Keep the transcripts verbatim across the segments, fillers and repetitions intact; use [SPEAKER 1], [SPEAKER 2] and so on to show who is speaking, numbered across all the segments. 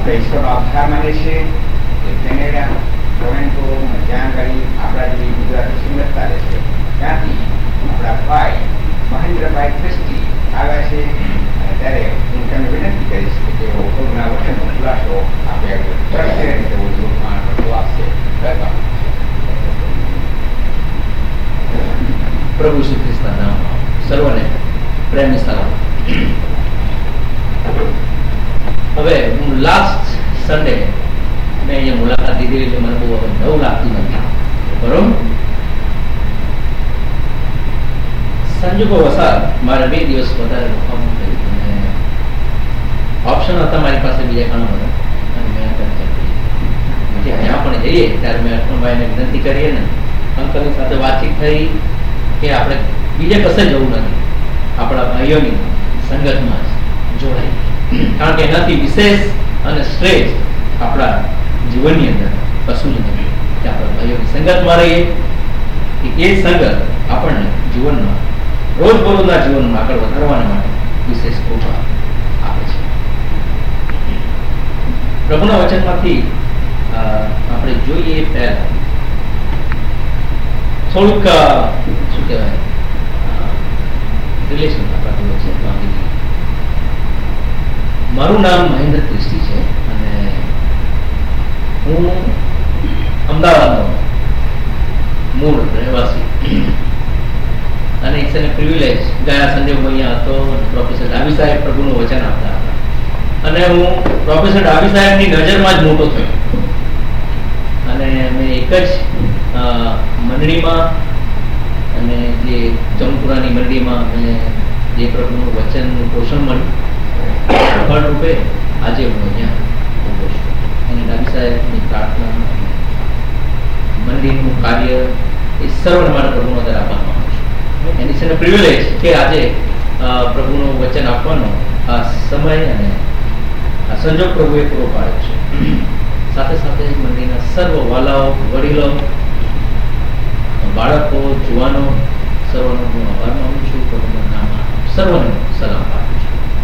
[SPEAKER 1] આપણે ઈશ્વરનો આભાર માનીએ છીએ કે કેનેડા ટોરેન્ટો ત્યાં આગળ આપણા જેવી ગુજરાતી સુંદરતા રહે છે. ત્યાંથી આપણા ભાઈ મહેન્દ્રભાઈ ક્રિસ્ટી આવ્યા છે. ત્યારે હું તમને વિનંતી કરીશ કે તેઓ પ્રભુના વચનનો ખુલાસો આપણે ચર્ચે તેઓ લોકમાં આપશે.
[SPEAKER 2] પ્રભુ શ્રી ખ્રિસ્તના નામમાં સર્વને પ્રેમની સલામ. હવે હું લાસ્ટ સન્ડે મેં અહીંયા મુલાકાત લીધી એટલે મને બહુ હવે નવું લાગતું નથી, બરોબર. સંજોગો વસાત મારે બે દિવસ વધારે રોકાવું થયું અને ઓપ્શન હતા મારી પાસે બીજા ઘણા બધા, અને મેં જ્યાં પણ જઈએ ત્યારે મેં અર્પણભાઈને વિનંતી કરીએ ને, અંકલની સાથે વાતચીત થઈ કે આપણે બીજે કશે જવું નથી, આપણા ભાઈઓની સંગતમાં જ જોડાઈએ, કારણ કે એનાથી વિશેષ અને શ્રેષ્ઠ આપણા જીવનની અંદર કશું જ નથી કે આપણા ભાઈઓની સંગતમાં રહીએ. એ સંગત આપણને જીવનમાં રોજબરોજના જીવનમાં આગળ વધારવાના માટે વિશેષ કૃપા આપે છે. પ્રભુના વચનમાંથી આપણે જોઈએ પહેલા થોડુંક શું કહેવાય રિલેશન આપણા છે. મારું નામ મહેન્દ્ર ક્રિસ્ટી છે અને હું અમદાવાદનો મૂળ રહેવાસી અને ઇટ્સ એન પ્રિવિલેજ. ગયા સંડે હું અહીંયા હતો અને પ્રોફેસર ડાબી સાહેબ પ્રભુનું વચન આપતા હતા અને હું પ્રોફેસર ડાબી સાહેબની નજરમાં જ મોટો થયો અને મેં એક જ મંડળીમાં અને જે જમપુરાની મંડળીમાં મેં જે પ્રભુનું વચનનું પોષણ મળ્યું ફળ રૂપે આજે હું અહીંયા ઉભો છું અને ડાબી સાહેબની પ્રાર્થના મંદિરનું કાર્ય એ સર્વને માટે પ્રભુનો આદર આપવા માંગુ છું. એની છે પ્રિવિલેજ કે આજે પ્રભુનું વચન આપવાનો આ સમય અને આ સંજોગ પ્રભુએ પૂરો પાડ્યો છે. સાથે સાથે મંદિરના સર્વ વાલાઓ, વડીલો, બાળકો, જુવાનો, સર્વનો હું આભાર માનું છું. પ્રભુના નામમાં સર્વને સલામ પાઠવું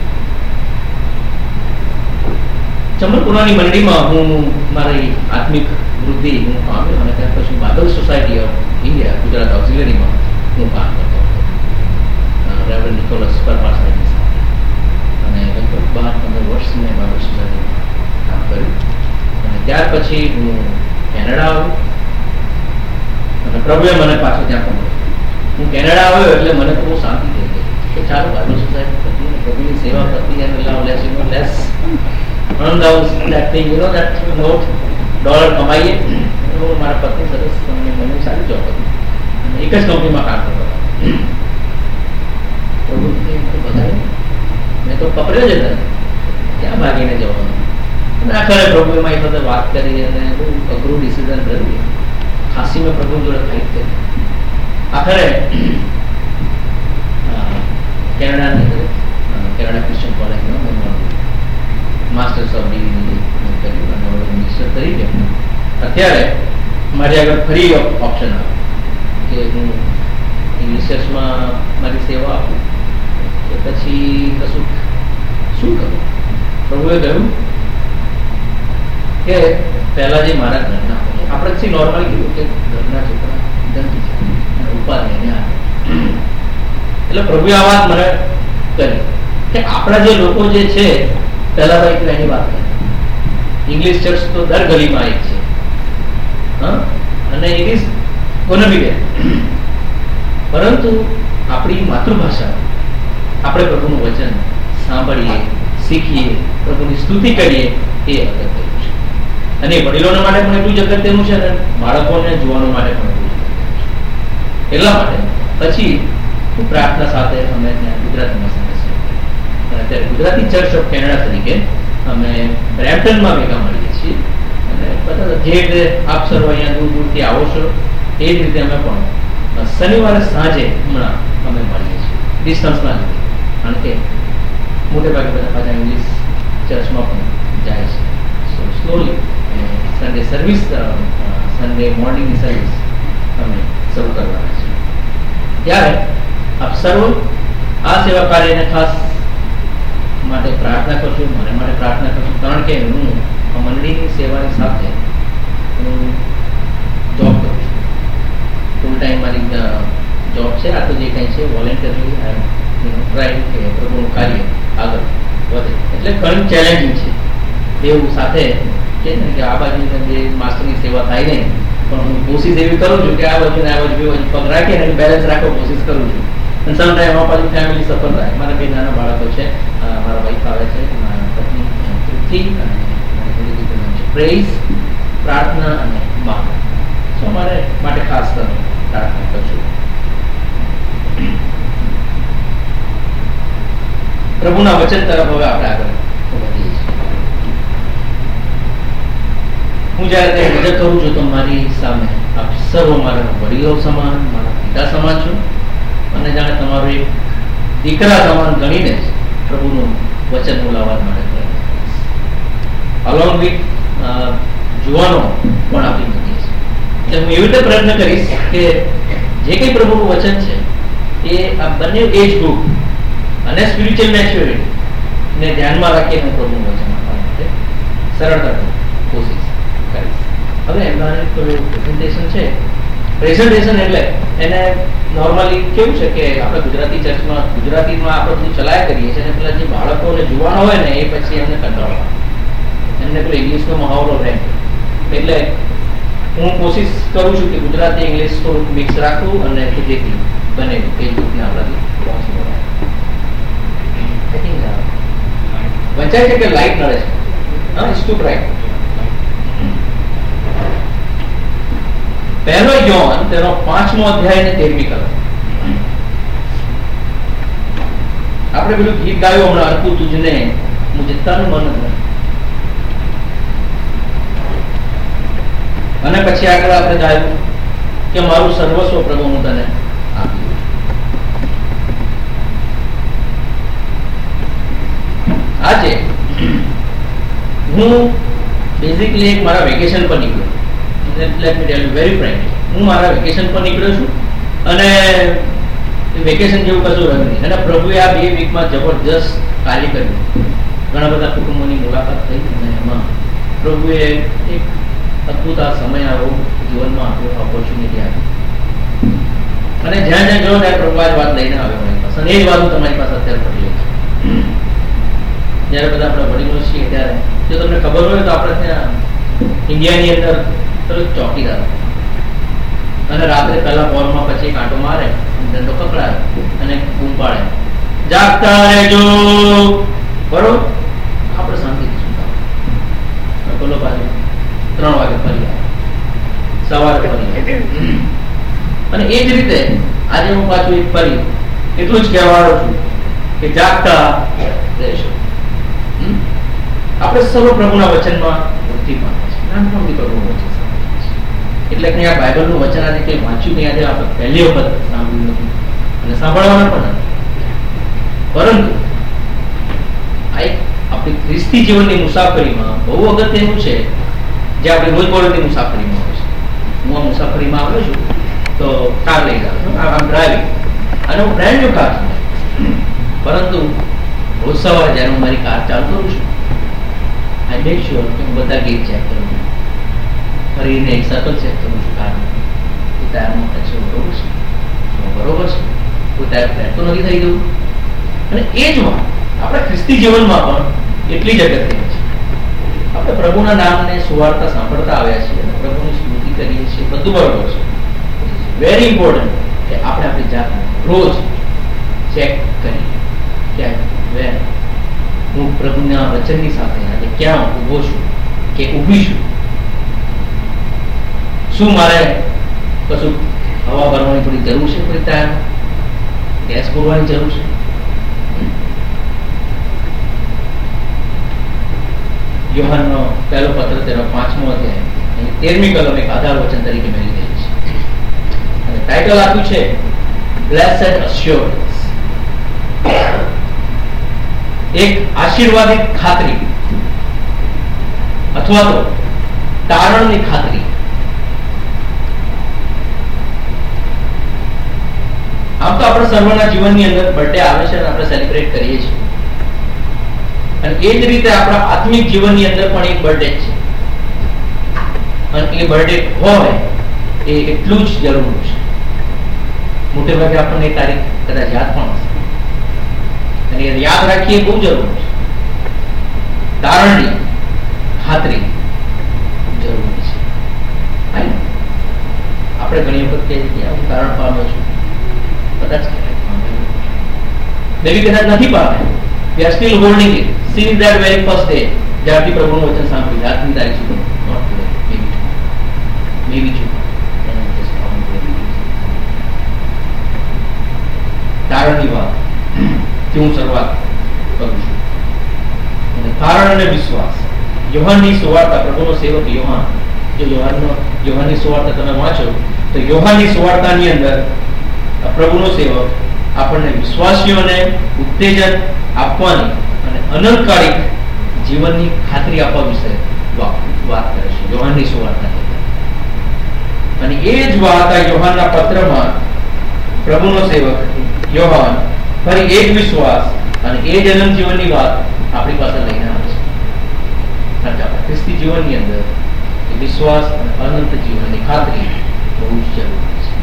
[SPEAKER 2] છું. ચમરપુરાની મંડળીમાં હું મારી આત્મિક વૃદ્ધિ હું પામ્યો અને ત્યાર પછી Bible society of India Gujarat ઓક્સિલરીમાં હું કામ કરતો હતો રેવરેન્ડ નિકોલસ પરમાર સાહેબની સાથે, અને લગભગ બાર પંદર વર્ષ મેં બાદલ સોસાયટીમાં કામ કર્યું અને ત્યાર પછી હું કેનેડા આવ્યો અને પ્રભુએ મને પાછો ત્યાં પકડ્યો. હું કેનેડા આવ્યો એટલે મને તો બહુ શાંતિ થઈ ગઈ કે ચાલો બાદલ સોસાયટી પ્રતિ પ્રભુની સેવા પ્રતિ અને love less you know less earn those that thing, you know, that note dollar કમાઈએ. મારા પત્ની સરસ તમને મને સારી જોબ હતી અને એક જ કંપનીમાં કામ કરતો હતો. બધા મેં તો પકડ્યો જ નથી ક્યાં ભાગીને જવાનું. અને આખરે પ્રભુએ મારી સાથે વાત કરી અને બહુ અઘરું ડિસિઝન કર્યું. ખાસી મેં પ્રભુ જોડે ફાઇટ કરી. આખરે કેનેડાની અંદર કેનેડા ક્રિશ્ચિયન કોલેજમાં મેં માસ્ટર્સ ઓફ ડિગ્રી કર્યું અને મિનિસ્ટર તરીકે અત્યારે મારી આગળ ફરી ઓપ્શન આવે કે હું ઇંગ્લિશમાં મારી સેવા આપું કે પછી કશું શું કરું. પ્રભુએ કહ્યું કે પહેલા જે મારા ઘરના આપણે છે નોર્મલી કીધું કે ઘરના છોકરા ધનથી છે અને ઉપાધિ એને આવે. એટલે પ્રભુએ આ વાત મને કરી કે આપણા જે લોકો જે છે પહેલા તો એક એની વાત કરી. ઇંગ્લિશ ચર્ચ તો દર ગલીમાં એક છે અને ઇટ ઇઝ ગોના બી દેર, પરંતુ આપણી માતૃભાષા આપણે પ્રભુનું વચન સાંભળીએ, શીખીએ, પ્રભુની સ્તુતિ કરીએ એ અગત્યનું છે. અને વડીલોના માટે પણ એટલું જ અગત્યનું છે અને બાળકોને જોવાનો માટે પણ એટલું જ અગત્યનું છે. એટલા માટે પછી હું પ્રાર્થના સાથે અમે ત્યાં ગુજરાતીમાં સમજ્યા અને અત્યારે ગુજરાતી ચર્ચ ઓફ કેનેડા તરીકે અમે બ્રેમ્પટનમાં ભેગા મળીએ છીએ અને બધા જે રીતે આપ સર્વ અહીંયા દૂર દૂરથી આવો છો એ જ રીતે અમે પણ શનિવારે સાંજે હમણાં અમે મળીએ છીએ ડિસ્ટન્સના લીધે, કારણ કે મોટે ભાગે બધા પાછા ઇંગ્લિશ ચર્ચમાં પણ જાય છે. So slowly Sunday service Sunday મોર્નિંગની સર્વિસ અમે શરૂ કરવાના છીએ. ત્યારે આપ સર્વ આ સેવા કાર્યને ખાસ માટે પ્રાર્થના કરશું, મને માટે પ્રાર્થના કરશું, કારણ કે હું મંડળીની સેવાની સાથે હું જોબ કરું છું. ફૂલ ટાઈમ મારી જોબ છે. આ તો જે કંઈ છે વોલેન્ટરી ટ્રાય કે પ્રભુનું કાર્ય આગળ વધે, એટલે ઘણી ચેલેન્જિંગ છે. એવું સાથે કે આ બાજુ જે માસ્ટરની સેવા થાય નહીં, પણ હું કોશિશ એવી કરું છું કે આ બાજુ ને આ બાજુ બે બાજુ પગ રાખીને બેલેન્સ રાખવા કોશિશ કરું છું. અને સમ ટાઈમ આ બાજુ ફેમિલી સફળ થાય. મારા બે નાના બાળકો છે, મારા વાઈફ આવે છે, મારા પત્ની તૃપ્તિ અને પ્રેઝ, પ્રાર્થના અને માં. સો મારે માટે ખાસ તમે પ્રાર્થના કરજો. પ્રભુના વચન તરફ હવે આપણે આગળ વધીએ છીએ. હું જયારે તે નજર કરું છું તો મારી સામે આપ સર્વ મારા વડીલો સમાન, મારા પિતા સમાન છો, અને જાણે તમારો એક દીકરા સમાન ગણીને જ પ્રભુનું વચન બોલાવવા માટે અલોંગ વિથ જુવાનો પણ આપી મૂકીએ છીએ. એટલે હું એવી રીતે પ્રયત્ન કરીશ કે જે કંઈ પ્રભુનું વચન છે એ આ બંને એજ ગ્રુપ અને સ્પિરિચ્યુઅલ મેચ્યોરિટી ને ધ્યાનમાં રાખીને હું પ્રભુનું વચન આપવા માટે સરળતાથી કોશિશ કરીશ. હવે એમનું પ્રેઝન્ટેશન છે. પ્રેઝન્ટેશન એટલે એને નોર્મલી કેવું છે કે આપણે ગુજરાતી ચર્ચમાં ગુજરાતીમાં આપણે બધું ચલાયા કરીએ છીએ, અને પેલા જે બાળકો અને જુવાનો હોય ને એ પછી એમને કંટાળો આવે, એમને પેલો ઇંગ્લિશનો મહાવરો રહે. એટલે હું કોશિશ કરું છું કે ગુજરાતી ઇંગ્લિશ થોડુંક મિક્સ રાખવું અને જેથી બને એ રીતને આપણાથી પહોંચી વળાય. વંચાય છે કે લાઈટ નડે છે? હા, ઇટ્સ ટુ બ્રાઇટ. પહેલો યોહાન તેનો પાંચમો અધ્યાય ને તેરમી કલમ. આપણે પેલું ગીત ગાયું હમણાં, અર્પું તુજને મુજે તન મન ધન. અને પછી આગળ આપણે ગાયું કે મારું સર્વસ્વ પ્રભુ હું તને આપ્યું. આજે હું બેઝિકલી એક મારા વેકેશન પર નીકળ્યો. Let me tell you very frankly, હું મારા વેકેશન પર નીકળ્યો છું, અને વેકેશન જેવું કશું રહ્યું નહીં. અને પ્રભુએ આ બે વીકમાં જબરજસ્ત કાર્ય કર્યું. ઘણા બધા કુટુંબોની મુલાકાત થઈ, અને એમાં પ્રભુએ એક અદભુત આ સમય આવ્યો જીવનમાં, આપ્યો ઓપોર્ચ્યુનિટી આપી. અને જ્યાં જ્યાં ગયો ત્યાં પ્રભુ આ વાત લઈને આવ્યો મારી પાસે, અને એ જ વાત હું તમારી પાસે અત્યારે પડી લઈ છું. જયારે બધા આપણા વડીલો છીએ ત્યારે જો તમને ખબર હોય તો આપણે ત્યાં ઇન્ડિયાની અંદર ચોકીદાર, અને રાત્રે પહેલા બોરમાં પછી કાંટો મારે, દંડો પકડાય અને બૂમ પાડે, જાગતા રહેજો, બરોબર? આપણે શાંતિથી સુતા. બોલો પાછું ત્રણ વાગે ફરી આવે, સવારે ફરી આવે. અને એ જ રીતે આજે હું પાછું એક ફરી એટલું જ કહેવાનો છું કે જાગતા રહેશો. આપણે સર્વ પ્રભુના વચનમાં વૃદ્ધિ પામે છે, નાનપણથી પ્રભુનું વચન. એટલે કે આ બાઇબલનું વચન આજે કંઈ વાંચ્યું નહીં, આજે આપણે પહેલી વખત સાંભળ્યું નથી અને સાંભળવાના પણ નથી. પરંતુ આ એક આપણી ખ્રિસ્તી જીવનની મુસાફરીમાં બહુ અગત્યનું છે, જે આપણે રોજબરોજની મુસાફરીમાં હોય છે. હું આ મુસાફરીમાં આવ્યો છું તો કાર લઈ જાઉં છું, આમ ડ્રાઇવિંગ, અને હું બ્રેન્ડ ન્યુ કાર છું. પરંતુ રોજ સવારે જ્યારે હું મારી કાર ચાલુ કરું છું, આઈ મેક શ્યોર કે હું બધા ગેટ ચેક કરું છું, ફરીને એક સર્કલ ચેક કરું છું કાર, કે ટાયરમાં કચરો બરોબર છે, બરોબર છે, કોઈ ટાયર ફ્લેટ તો નથી થઈ ગયું. અને એ જ વાત આપણા ખ્રિસ્તી જીવનમાં પણ એટલી જ અગત્યની છે. આપણે પ્રભુના નામને સુવાર્તા સાંભળતા આવ્યા છીએ, અને પ્રભુની સ્તુતિ કરીએ છીએ, બધું બરોબર છે. વેરી ઇમ્પોર્ટન્ટ કે આપણે આપણી જાતને રોજ ચેક કરીએ કે વેર હું પ્રભુના વચનની સાથે આજે ક્યાં ઊભો છું કે ઊભી છું. શું મારે કશું હવા ભરવાની થોડી જરૂર છે, કોઈ ટાયર ગેસ પૂરવાની જરૂર છે? યોહાનનો પહેલો પત્ર તેનો પાંચમો અધ્યાય એની તેરમી કલમ એક આધાર વચન તરીકે મેં લીધેલી છે, અને ટાઇટલ આપ્યું છે બ્લેસડ અશ્યોરન્સ, એક આશીર્વાદિત ખાતરી અથવા તો તારણની ખાતરી. આમ તો આપણા સર્વના જીવનની અંદર બર્થડે આવે છે અને આપણે સેલિબ્રેટ કરીએ છીએ, અને એ જ રીતે આપણા આત્મિક જીવનની અંદર પણ એક બર્થડે છે, અને એ બર્થડે હોય એ એટલું જ જરૂર છે. મોટે ભાગે આપણને એ તારીખ કદાચ યાદ પણ હશે, અને યાદ રાખીએ બહુ જરૂર છે. તારણની ખાતરી જરૂરી છે. આપણે ઘણી વખત કહીએ કે હું તારણ પામ્યો છું, કદાચ મેબી કદાચ નથી પામ્યા. We are still holding it since that very first day. જ્યારથી પ્રભુનું વચન સાંભળ્યું આજની તારીખ સુધી. Not today, maybe tomorrow, maybe tomorrow. And I just found it. તારણની વાત થી હું શરૂઆત કરું છું. અને તારણ અને વિશ્વાસ. યોહાનની સુવાર્તા, પ્રભુનો સેવક યોહાન, જો યોહાનનો યોહાનની સુવાર્તા તમે વાંચો તો યોહાનની સુવાર્તાની અંદર પ્રભુનો સેવક આપણને વિશ્વાસીઓને ઉત્તેજન આપવાની અને અનંતકાલિક જીવનની ખાતરી આપવા વિશે વાત કરે છે યોહાનની સુવાર્તાની અંદર. અને એ જ વાત આ યોહાનના પત્રમાં પ્રભુનો સેવક યોહાન ફરી એક વિશ્વાસ અને એ જ અનંત જીવનની વાત આપણી પાસે લઈને આવે છે. કારણ કે આપણા ખ્રિસ્તી જીવનની અંદર વિશ્વાસ અને અનંત જીવનની ખાતરી બહુ જ જરૂરી છે.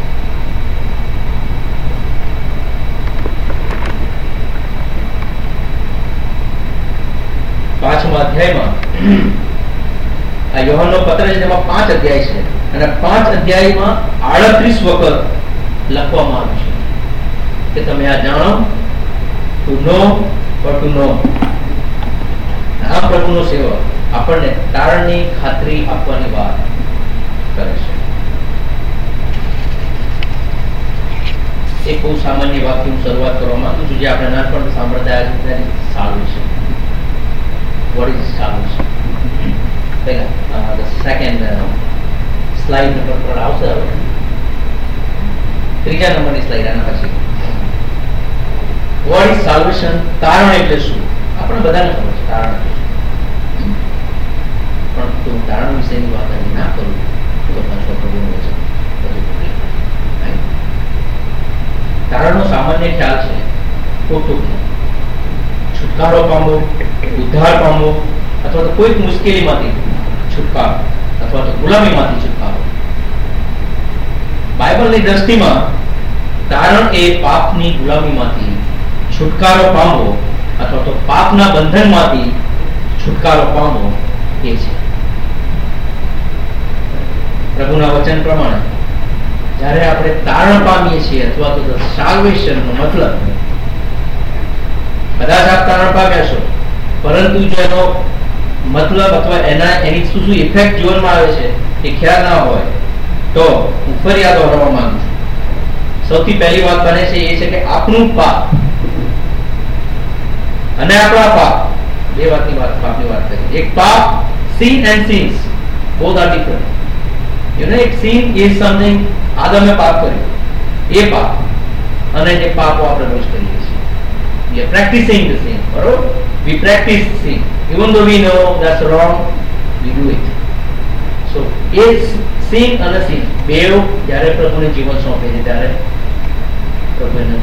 [SPEAKER 2] પાંચમા અધ્યાયમાં આ યોહાનનો પત્ર છે, તેમાં પાંચ અધ્યાય છે અને પાંચ અધ્યાયમાં આડત્રીસ વખત લખવામાં આવ્યું છે કે તમે આ જાણો, to know or to know. આ પ્રભુનો સેવક આપણને તારણની ખાતરી આપવાની વાત કરે છે. એક બહુ સામાન્ય વાતથી હું શરૂઆત કરવા માંગુ છું, જે આપણે નાનપણથી સાંભળતા આવ્યા છીએ, salvation. What is salvation? પહેલા the second slide નંબર પર આવશે. હવે ત્રીજા નંબરની સ્લાઇડ આના પછી. What is salvation? તારણ એટલે શું? આપણે બધાને ખબર છે તારણ એટલે શું, પણ તો તારણ વિશેની વાત આજે ના કરું તો પાછો પ્રભુનું વચન બધું. તારણનો સામાન્ય ખ્યાલ છે કૌતુકનો, છુટકારો પામવો, ઉદ્ધાર પામવો, અથવા તો કોઈક મુશ્કેલીમાંથી છુટકારો, અથવા તો ગુલામીમાંથી છુટકારો. બાઇબલની દ્રષ્ટિમાં તારણ એ પાપની ગુલામીમાંથી છુટકારો પામવો અથવા તો પાપના બંધનમાંથી છુટકારો પામવો એ છે. પ્રભુના વચન પ્રમાણે જ્યારે આપણે તારણ પામીએ છીએ અથવા તો સાલ્વેશનનો મતલબ, કદાચ આપ તારણ પામ્યા છો પરંતુ જો એનો મતલબ અથવા એના એની શું શું ઇફેક્ટ જીવનમાં આવે છે એ ખ્યાલ ના હોય તો હું ફરી યાદ દોહરાવવા માંગુ છું. સૌથી પહેલી વાત બને છે એ છે કે આપણું પાપ અને આપણા પાપ, બે વાતની વાત પાપની વાત કરી. એક પાપ, sin and sins both are different. You know, એક sin is something આદમે પાપ કર્યું એ પાપ, અને જે પાપો આપણે રોજ કરીએ છીએ. We are practicing the sin, બરોબર? We practice sin even though we know that's wrong, we do it. So is sin અને sin બેવ જ્યારે પ્રભુને જીવન સોંપે છે ત્યારે પ્રભુ એને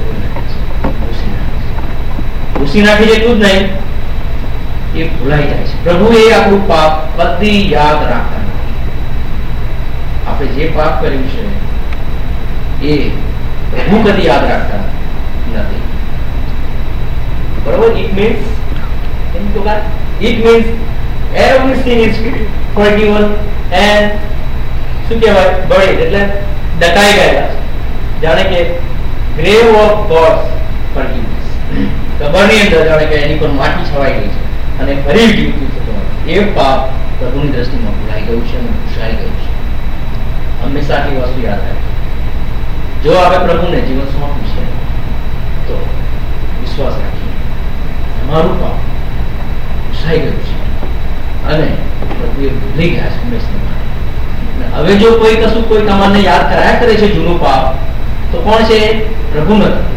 [SPEAKER 2] ભૂસી નાખી છે. એટલું જ નહીં, એ ભૂલાઈ જાય છે. પ્રભુ એ આપણું પાપ કદી યાદ રાખતા નથી. આપણે જે પાપ કર્યું છે એ પ્રભુ કદી યાદ રાખતા નથી. બરોબર? It means it means every sin is forgiven and શું કહેવાય, buried, એટલે દટાઈ ગયેલા છે. જાણે કે grave of God's forgiveness, કબરની અંદર જાણે કે એની પર માટી છવાઈ ગઈ છે અને ફરી જીવતું થતું નથી. એ પાપ પ્રભુની દ્રષ્ટિમાં ભૂલાઈ ગયું છે અને ભૂસાઈ ગયું છે. હંમેશા એ વસ્તુ યાદ રાખે. જો આપણે પ્રભુને જીવન સોંપ્યું છે તો વિશ્વાસ રાખીએ અમારું પાપ ભૂસાઈ ગયું છે અને પ્રભુએ ભૂલી ગયા છે હંમેશા માટે. હવે જો કોઈ કશું કોઈ તમારને યાદ કરાયા કરે છે જૂનું પાપ, તો કોણ છે? પ્રભુ નથી,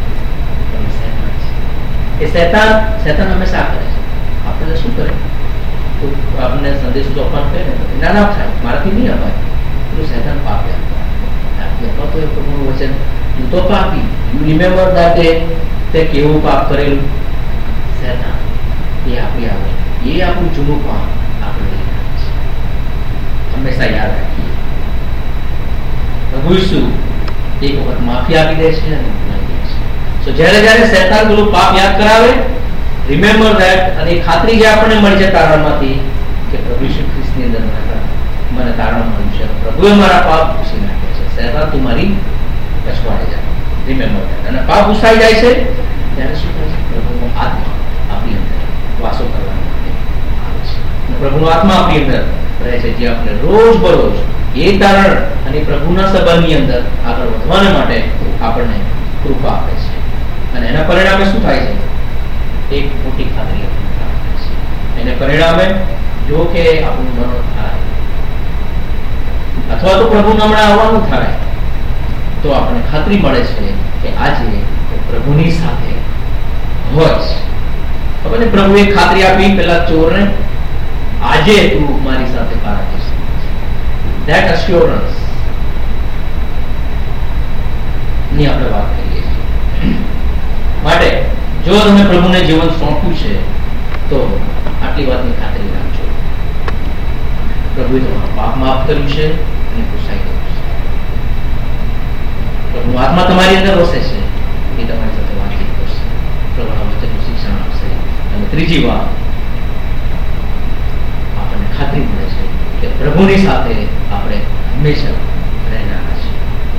[SPEAKER 2] એ શૈતાન. શૈતાન હંમેશા કરે છે. આપણે શું કરે? તો આપણને સંદેશ તો અપમાન કરે ને, ના ના થાય, મારાથી નહીં અપાય. તો શૈતાન પાપે અથવા તો એ પ્રભુનું વચન, તું તો પાપી, યુ રિમેમ્બર દેટ ડે, તે કેવું પાપ કરેલું. શૈતાન એ આપી આવે, એ આપણું જૂનું પાપ આપણે લઈને આવે છે. હંમેશા યાદ રાખીએ, પ્રભુ ઈસુ એક વખત માફી આપી દે છે અને ભૂલાઈ દે છે. સો જ્યારે જ્યારે શૈતાન પેલું પાપ યાદ કરાવે, રિમેમ્બર ધેટ, અને એ ખાતરી જે આપણને મળી છે તારણમાંથી કે પ્રભુ ઈસુ ખ્રિસ્તની અંદર મને તારણ મળ્યું છે, પ્રભુએ મારા પાપ ભૂસી નાખ્યા છે. શૈતાન તું મારી પછવાડે જાય, રિમેમ્બર ધેટ. અને પાપ ભૂસાઈ જાય છે ત્યારે શું થાય છે? પ્રભુનો આત્મા આપણી અંદર વાસો કરવા માટે આવે છે. પ્રભુનો આત્મા આપણી અંદર રહે છે, જે આપણે રોજ બરોજ એ તારણ અને પ્રભુના સંબંધની અંદર આગળ વધવાને માટે આપણને કૃપા આપે છે. અને એના પરિણામે શું થાય છે? એક મોટી ખાતરી આપણને પ્રાપ્ત થાય છે. એને પરિણામે જો કે આપણું મરણ થાય અથવા તો પ્રભુ હમણાં આવવાનું થાય તો આપણને ખાતરી મળે છે કે આજે પ્રભુની સાથે હોય છે. ખબર ને, પ્રભુએ ખાતરી આપી પેલા ચોરને, આજે તું મારી સાથે પારાદીસ. That assurance ની આપણે વાત કરીએ છીએ. માટે જો તમે પ્રભુને જીવન સોંપ્યું છે તો આટલી વાતની ખાતરી રાખજો, પ્રભુએ તમારું પાપ માફ કર્યું છે અને ભૂસાઈ ગયું છે. પ્રભુનો આત્મા તમારી અંદર વસે છે, એ તમારી સાથે વાતચીત કરશે, પ્રભુના વચનનું શિક્ષણ આપશે. અને ત્રીજી વાત આપણને ખાતરી મળે છે કે પ્રભુની સાથે આપણે હંમેશા રહેનારા છીએ.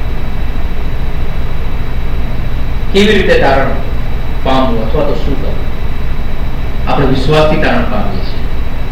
[SPEAKER 2] કેવી રીતે તારણ પામવું અથવા તો શું કરવું? આપણે વિશ્વાસથી તારણ પામીએ છીએ.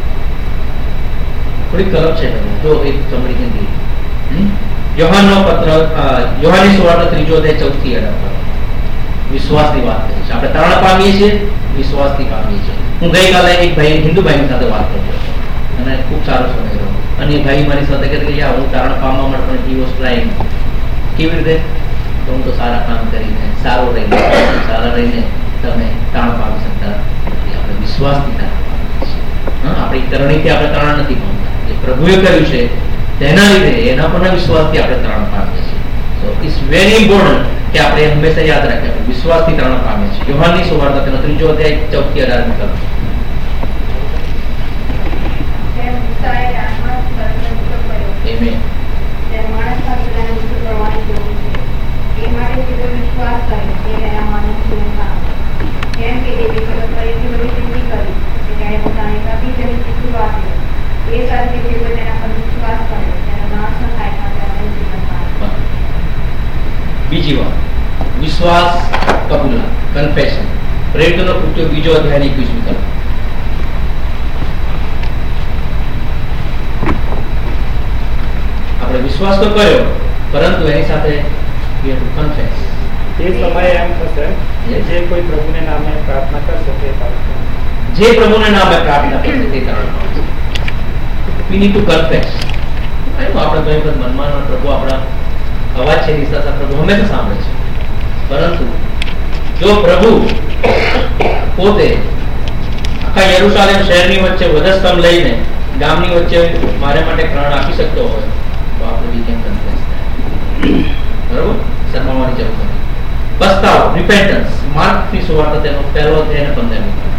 [SPEAKER 2] થોડી કલપ છે તો એક ચમડી હિન્દી યોહાનનો પત્ર, યોહાનની સુવાર્તા ત્રીજો અધ્યાય ચૌદ થી અઢાર વિશ્વાસની વાત કરી છે. આપણે તારણ પામીએ છીએ, વિશ્વાસથી પામીએ છીએ. હું ગઈકાલે એક ભાઈ હિન્દુ ભાઈની સાથે વાત કરતો હતો અને ખૂબ સારો સમય રહ્યો. અને એ ભાઈ મારી સાથે કહે કે યાર હું તારણ પામવા માટે પણ હી વોઝ ટ્રાઇંગ. કેવી રીતે? તો હું તો સારા કામ કરીને, સારો રહીને, સારા રહીને તમે તારણ પામી શકતા નથી. આપણે વિશ્વાસથી તારણ પામીએ છીએ. હા, આપણી કરણીથી આપણે તારણ નથી પામતા. જે પ્રભુએ કર્યું છે તેના લીધે, એના પરના વિશ્વાસથી આપણે તારણ પામીએ છીએ. સો ઇટ્સ વેરી ઇમ્પોર્ટન્ટ કે આપણે હંમેશા યાદ રાખીએ આપણે વિશ્વાસથી તારણ પામીએ છીએ. યોહાનની સુવાર્તા તેનો ત્રીજો અધ્યાય ચૌદ થી અઢાર ની કલમ. Amen. બીજી વાત, વિશ્વાસ કબૂલાત, કન્ફેશન. પ્રેરિતોનો કૃત્યો બીજો અધ્યાય ની એકવીસમી કલમ. આપણે વિશ્વાસ તો કર્યો પરંતુ એની સાથે કન્ફેસ.
[SPEAKER 3] એ સમયે એમ થશે જે કોઈ પ્રભુને નામે પ્રાર્થના કરશે તે પામશે.
[SPEAKER 2] જે પ્રભુને નામે પ્રાર્થના કરશે તે તારણ પામશે. We need to confess. આપણે કઈ પણ મનમાં પ્રભુ આપણા અવાજ છે નિશ્વાસ પ્રભુ હંમેશા સાંભળે છે, પરંતુ જો પ્રભુ પોતે આખા યરુશાલેમ શહેરની વચ્ચે વધસ્તંભ લઈને ગામની વચ્ચે મારે માટે પ્રાણ આપી શકતો હોય તો આપણે વી કેન કન્ફેસ ધેટ. બરોબર? શરમાવાની જરૂર નથી. પસ્તાવો, રિપેન્ટન્સ. માર્કની સુવાર્તા તેનો પહેલો અધ્યાય અને પંદરમી કલમ.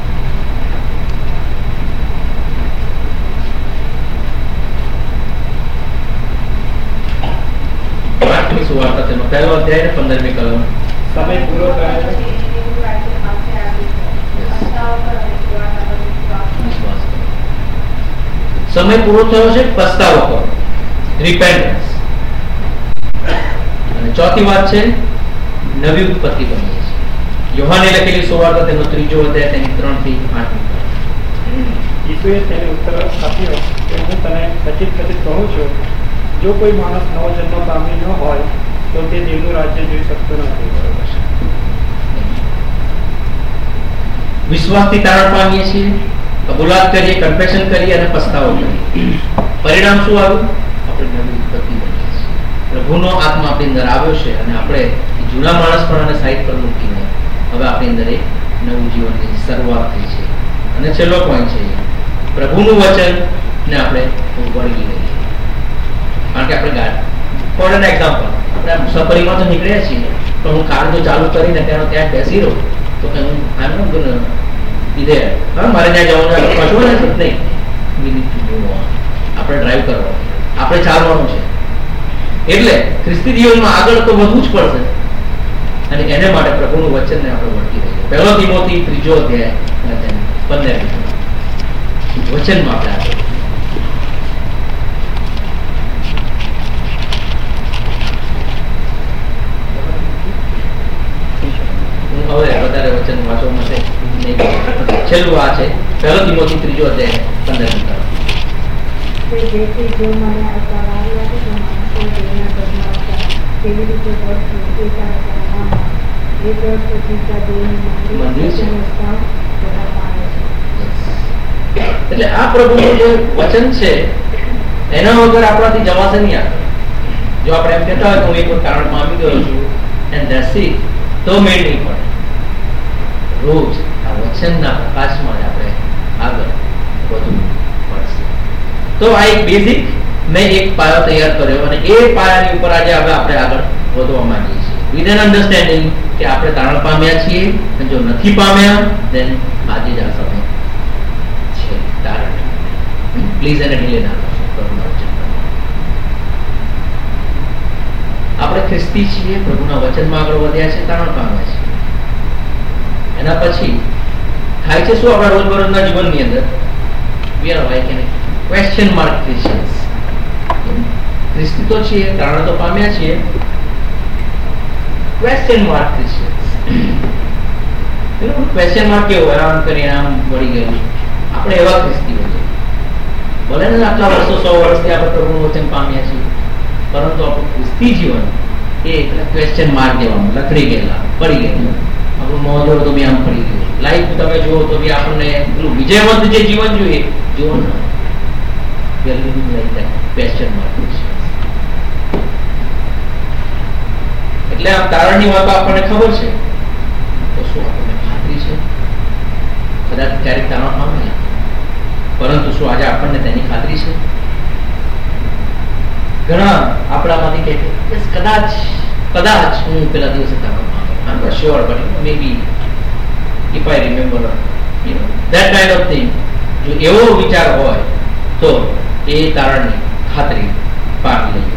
[SPEAKER 2] માર્કની સુવાર્તા તેનો પહેલો અધ્યાય અને પંદરમી કલમ.
[SPEAKER 3] સમય પૂરો થયો છે.
[SPEAKER 2] સમય પૂરો થયો છે, પસ્તાવો કરો, રિપેન્ટન્સ. અને ચોથી વાત છે નવી ઉત્પત્તિ બનીએ છીએ. યોહાને લખેલી સુવાર્તા તેનો ત્રીજો અધ્યાય તેની ત્રણ થી આઠ.
[SPEAKER 3] ઈસુએ તેને ઉત્તર આપ્યો કે હું તને ખચિત ખચિત કહું છું, જો કોઈ માણસ નવો જન્મ પામી ન હોય તો તે દેવનું રાજ્ય જોઈ શકતો નથી. બરોબર છે.
[SPEAKER 2] વિશ્વાસથી તારણ પામીએ છીએ, કબૂલાત કરીએ, કન્ફેશન કરીએ અને પસ્તાવો કરીએ. પરિણામ શું આવ્યું? આપણે નવી ઉત્પત્તિ બનીએ છીએ. પ્રભુનો આત્મા આપણી અંદર આવ્યો છે અને આપણે જૂના માણસ પણ સાઈડ પર મૂકીને હવે આપણી અંદર એક નવું જીવનની શરૂઆત થઈ છે. અને છેલ્લો પોઈન્ટ છે પ્રભુનું વચન ને આપણે વળગી રહીએ. કારણ કે આપણે ગાડી ફોર એન એક્ઝામ્પલ આપણે મુસાફરીમાં તો નીકળ્યા છીએ પણ હું કાર જો ચાલુ કરીને ત્યાં ત્યાં બેસી રહું તો કે હું આઈ એમ નોટ ગોના ઇધર હા મારે ત્યાં જવાનું કશું નથી નહીં, we need to move on. આપણે ડ્રાઈવ કરવાનું, આપણે ચાલવાનું છે. એટલે ખ્રિસ્તી જીવનમાં આગળ તો વધવું જ પડશે અને એને માટે પ્રભુનું વચનને આપણે વળગી રહીએ. પહેલો તિમોથી ત્રીજો અધ્યાય પંદર વચનમાં આપણે આગળ હવે વધારે વચન વાંચવા માટે છેલ્લું આ છે પહેલો તિમોથી ત્રીજો અધ્યાય પંદર એટલે આ પ્રભુનું જે વચન છે એના વગર આપણાથી જવાશે નહીં. આગળ જો આપણે એમ કહેતા હોય કે હું એક વાર કારણ પામી ગયો છું and that's it, તો મેળ નહીં પડે. રોજ આ વચનના પ્રકાશમાં જ આપણે આગળ વધવું પડશે. તો આ એક બેઝિક મેં એક પાયો તૈયાર કર્યો અને એ પાયાની ઉપર આજે હવે આપણે આગળ વધવા માંગીએ છીએ વિથ એન અન્ડરસ્ટેન્ડિંગ કે આપણે તારણ પામ્યા છીએ અને જો નથી પામ્યા then આજે જ આ સમય છે તારણ. પ્લીઝ એને ડીલે ના કરશો. આપણે ખ્રિસ્તી છીએ, પ્રભુના વચનમાં આગળ વધ્યા છે, તારણ પામ્યા છે. એના પછી થાય છે શું આપણા રોજબરોજના જીવનની અંદર we are like an question mark Christians. ખ્રિસ્તી તો છીએ, તારણ તો પામ્યા છીએ, question mark Christians. question mark કેવો આમ કરીને આમ વળી ગયેલું. આપણે એવા ખ્રિસ્તીઓ છે. ભલે ને આટલા વર્ષો સો વર્ષથી આપણે પ્રભુનું વચન પામ્યા છીએ, પરંતુ આપણું ખ્રિસ્તી જીવન એ ક્વેશ્ચન માર્ક જેવાનું લખડી ગયેલા પડી ગયેલું. આપણું મોજો તો બી આમ પડી ગયું. લાઈફ તમે જુઓ તો બી આપણને પેલું વિજયવંત જે જીવન જોઈએ જુઓ ને ક્વેશ્ચન માર્ક. એટલે આમ તારણની વાત આપણને ખબર છે તો શું આપણને ખાતરી છે કદાચ ક્યારેક તારણ પામે, પરંતુ શું આજે આપણને તેની ખાતરી છે? ઘણા આપણામાંથી કહે છે કદાચ કદાચ હું પેલા દિવસે તારણ પામે, I'm not sure but maybe if I remember, you know, that kind of thing. જો એવો વિચાર હોય તો એ તારણની ખાતરી પામી લઈએ.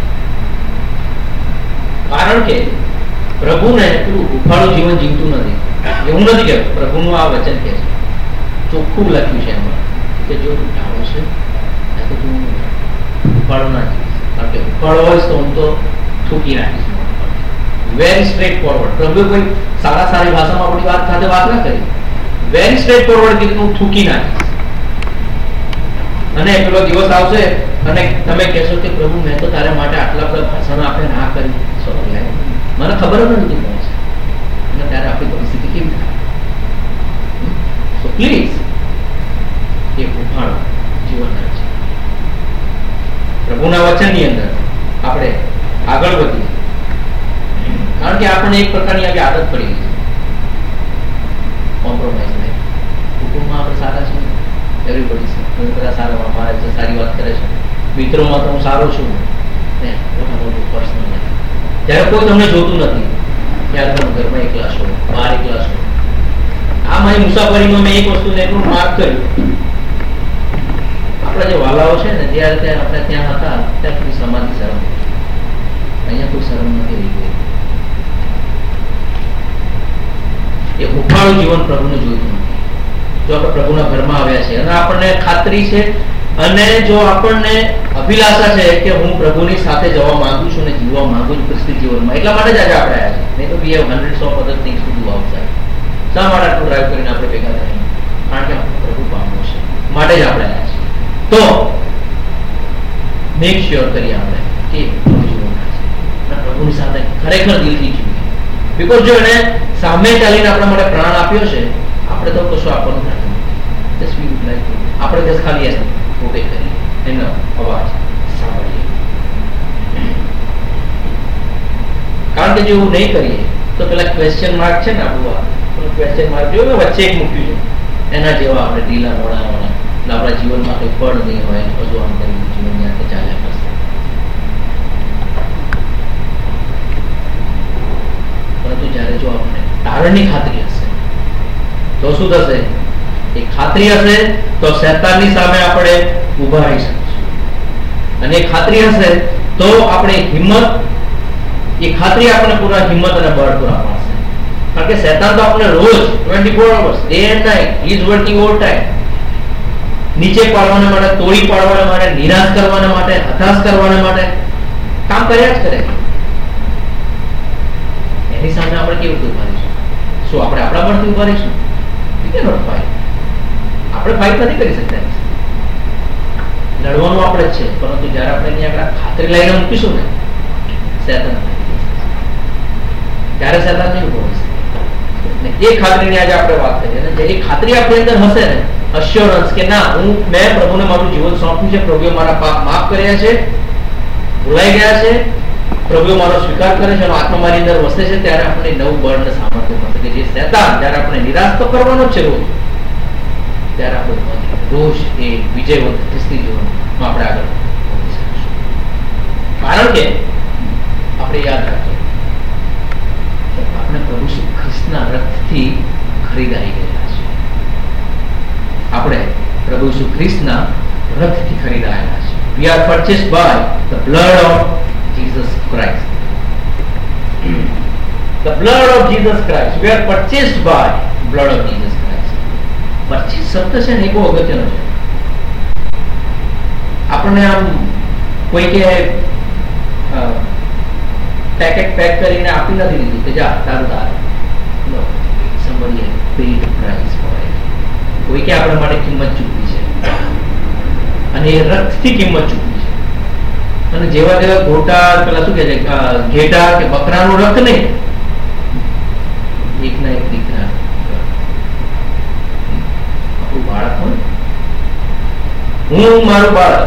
[SPEAKER 2] કારણ કે પ્રભુને પેલું ઉફાળું જીવન જીવતું નથી. એવું નથી કે પ્રભુનું આ વચન કે છે, ચોખ્ખું લખ્યું છે એમાં કે જો તું ટાળો છે તો તું ઉફાળો ના જીવીશ. કારણ કે ઉફાળો હોય તો હું તો થૂકી નાખીશ. Very straightforward. પ્રભુએ કોઈ સારા સારી ભાષામાં આપણી વાત સાથે વાત ના કરી, વેરી સ્ટ્રેટ ફોરવર્ડ કીધું હું થૂકી નાખીશ. અને પેલો દિવસ આવશે અને તમે કહેશો કે પ્રભુ મેં તો તારા માટે આટલા બધા ભાષણો આપણે ના કરી, સોરી મને ખબર જ નથી કોણ છે, અને ત્યારે આપણી પરિસ્થિતિ કેવી થાય? સો પ્લીઝ એ ઉફાળો જીવનના છે. પ્રભુના વચનની અંદર આપણે આગળ વધીએ, કારણ કે આપણને એક પ્રકારની આવી આદત પડી ગઈ છે કોમ્પ્રોમાઇઝ નહીં. કુટુંબમાં આપણે સારા છીએ, એવરીબડી છે, બધા સારા મારે છે, સારી વાત કરે છે, મિત્રોમાં તો હું સારો છું, પર્સનલ નહીં. જ્યારે કોઈ તમને જોતું નથી ત્યારે તમે ઘરમાં એકલા છો, બહાર એકલા છો. આ મારી મુસાફરીમાં મેં એક વસ્તુને એટલું માર્ક કર્યું, આપણા જે વાલાઓ છે ને જ્યારે ત્યારે આપણે ત્યાં હતા ત્યાં સુધી સમાધિ શરમ, અહીંયા કોઈ શરમ નથી રહી ગઈ. એ ઉફાળું જીવન પ્રભુને જોઈતું નથી. જો આપણે પ્રભુના ઘરમાં આવ્યા છે અને આપણને ખાતરી છે અને જો આપણને અભિલાષા છે કે હું પ્રભુની સાથે જવા માંગુ છું અને જીવવા માંગુ છું ખ્રિસ્તી જીવનમાં, એટલા માટે જ આજે આપણે આવ્યા છે. નહીં તો we have hundreds of other things to do outside. શા માટે આટલું ડ્રાઈવ કરીને આપણે ભેગા થયા? કારણ કે પ્રભુ પામવું છે માટે જ આપણે આવ્યા છીએ. તો મેક શ્યોર કરીએ આપણે કે પ્રભુ જીવનના છે અને પ્રભુની સાથે ખરેખર દિલથી જીવીએ. બીકોઝ જો એને સામે ચાલીને આપણા માટે પ્રાણ આપ્યો છે, આપણે તો કશું આપવાનું નથી. Just we would like to આપણે જસ્ટ ખાલી એમ ઓબે કરીએ, એનો અવાજ સાંભળીએ. કારણ કે જો એવું નહીં કરીએ તો પેલા ક્વેશ્ચન માર્ક છે ને આપણું ક્વેશ્ચન માર્ક જો વચ્ચે એક મૂક્યું છે એના જેવા આપણે ઢીલા મોડાવાળા, આપણા જીવનમાં કોઈ ફળ નહીં હોય, બધું આમ કરી જીવન ત્યાં ચાલ્યા કરશે. પરંતુ જયારે જો આપણે તારણની ખાતરી હશે તો શું થશે? એ ખાતરી હશે તો શૈતાનની સામે આપણે ઊભા રહી શકીશું. અને એ ખાતરી હશે તો આપણે હિંમત, એ ખાતરી આપણને પૂરા હિંમત અને બળ પૂરા પાડશે. કારણ કે શૈતાન તો આપણે રોજ twenty four hours day and night he is working overtime. નીચે પાડવાના માટે, તોડી પાડવાના માટે, નિરાશ કરવાના માટે, હતાશ કરવાના માટે કામ કર્યા જ કરે. એની સામે આપણે કેવી રીતે ઉભા રહીશું? શું આપણે આપણા પરથી ઉભા રહીશું? We cannot fight. આપણે ફાઇટ નથી કરી શકતા. લડવાનું આપણે જ છે, પરંતુ જયારે આપણે એની આગળ ખાતરી લઈને મૂકીશું ને, શૈતાન ત્યારે શૈતાન નહીં ઉભો રહી શકે. એ ખાતરીની આજે આપણે વાત કરીએ. અને જે ખાતરી આપણી અંદર હશે ને, અશ્યોરન્સ કે ના, હું મેં પ્રભુને મારું જીવન સોંપ્યું છે, પ્રભુએ મારા પાપ માફ કર્યા છે, ભૂલાઈ ગયા છે, પ્રભુએ મારો સ્વીકાર કરે છે, આત્મા મારી અંદર વસે છે, ત્યારે આપણે નવું બળ અને સામર્થ્ય મળશે કે જે શૈતાન જ્યારે આપણે નિરાશ તો કરવાનો છે રોજ, ત્યારે આપણે રોજ એ વિજયવંત ખ્રિસ્તી જીવનમાં આપણે આગળ વધી શકીશું. કારણ કે આપણે યાદ રાખીએ આપણે પ્રભુ શ્રી ખ્રિસ્તના રક્તથી ખરીદાઈ ગયા છે. આપણે પ્રભુ શ્રી ખ્રિસ્તના રક્તથી ખરીદાયેલા છે. We are purchased by the blood of Jesus Christ. The blood of Jesus Christ. We are purchased by blood of Jesus Christ. Purchase શબ્દ છે ને એ બહુ અગત્યનો છે. આપણને આમ કોઈ કે પેકેટ પેક કરીને આપી નથી દીધું કે જા તારું તારું. Somebody has paid price for it. કોઈ કે આપણા માટે કિંમત ચૂકવી છે અને એ રક્તથી કિંમત ચૂકવી છે. અને જેવા જેવા ગોટા પેલા શું કે છે ઘેટા કે બકરાનું રક્ત નહીં, એક ના એક દીકરા આપણું બાળક હોય, હું મારું બાળક,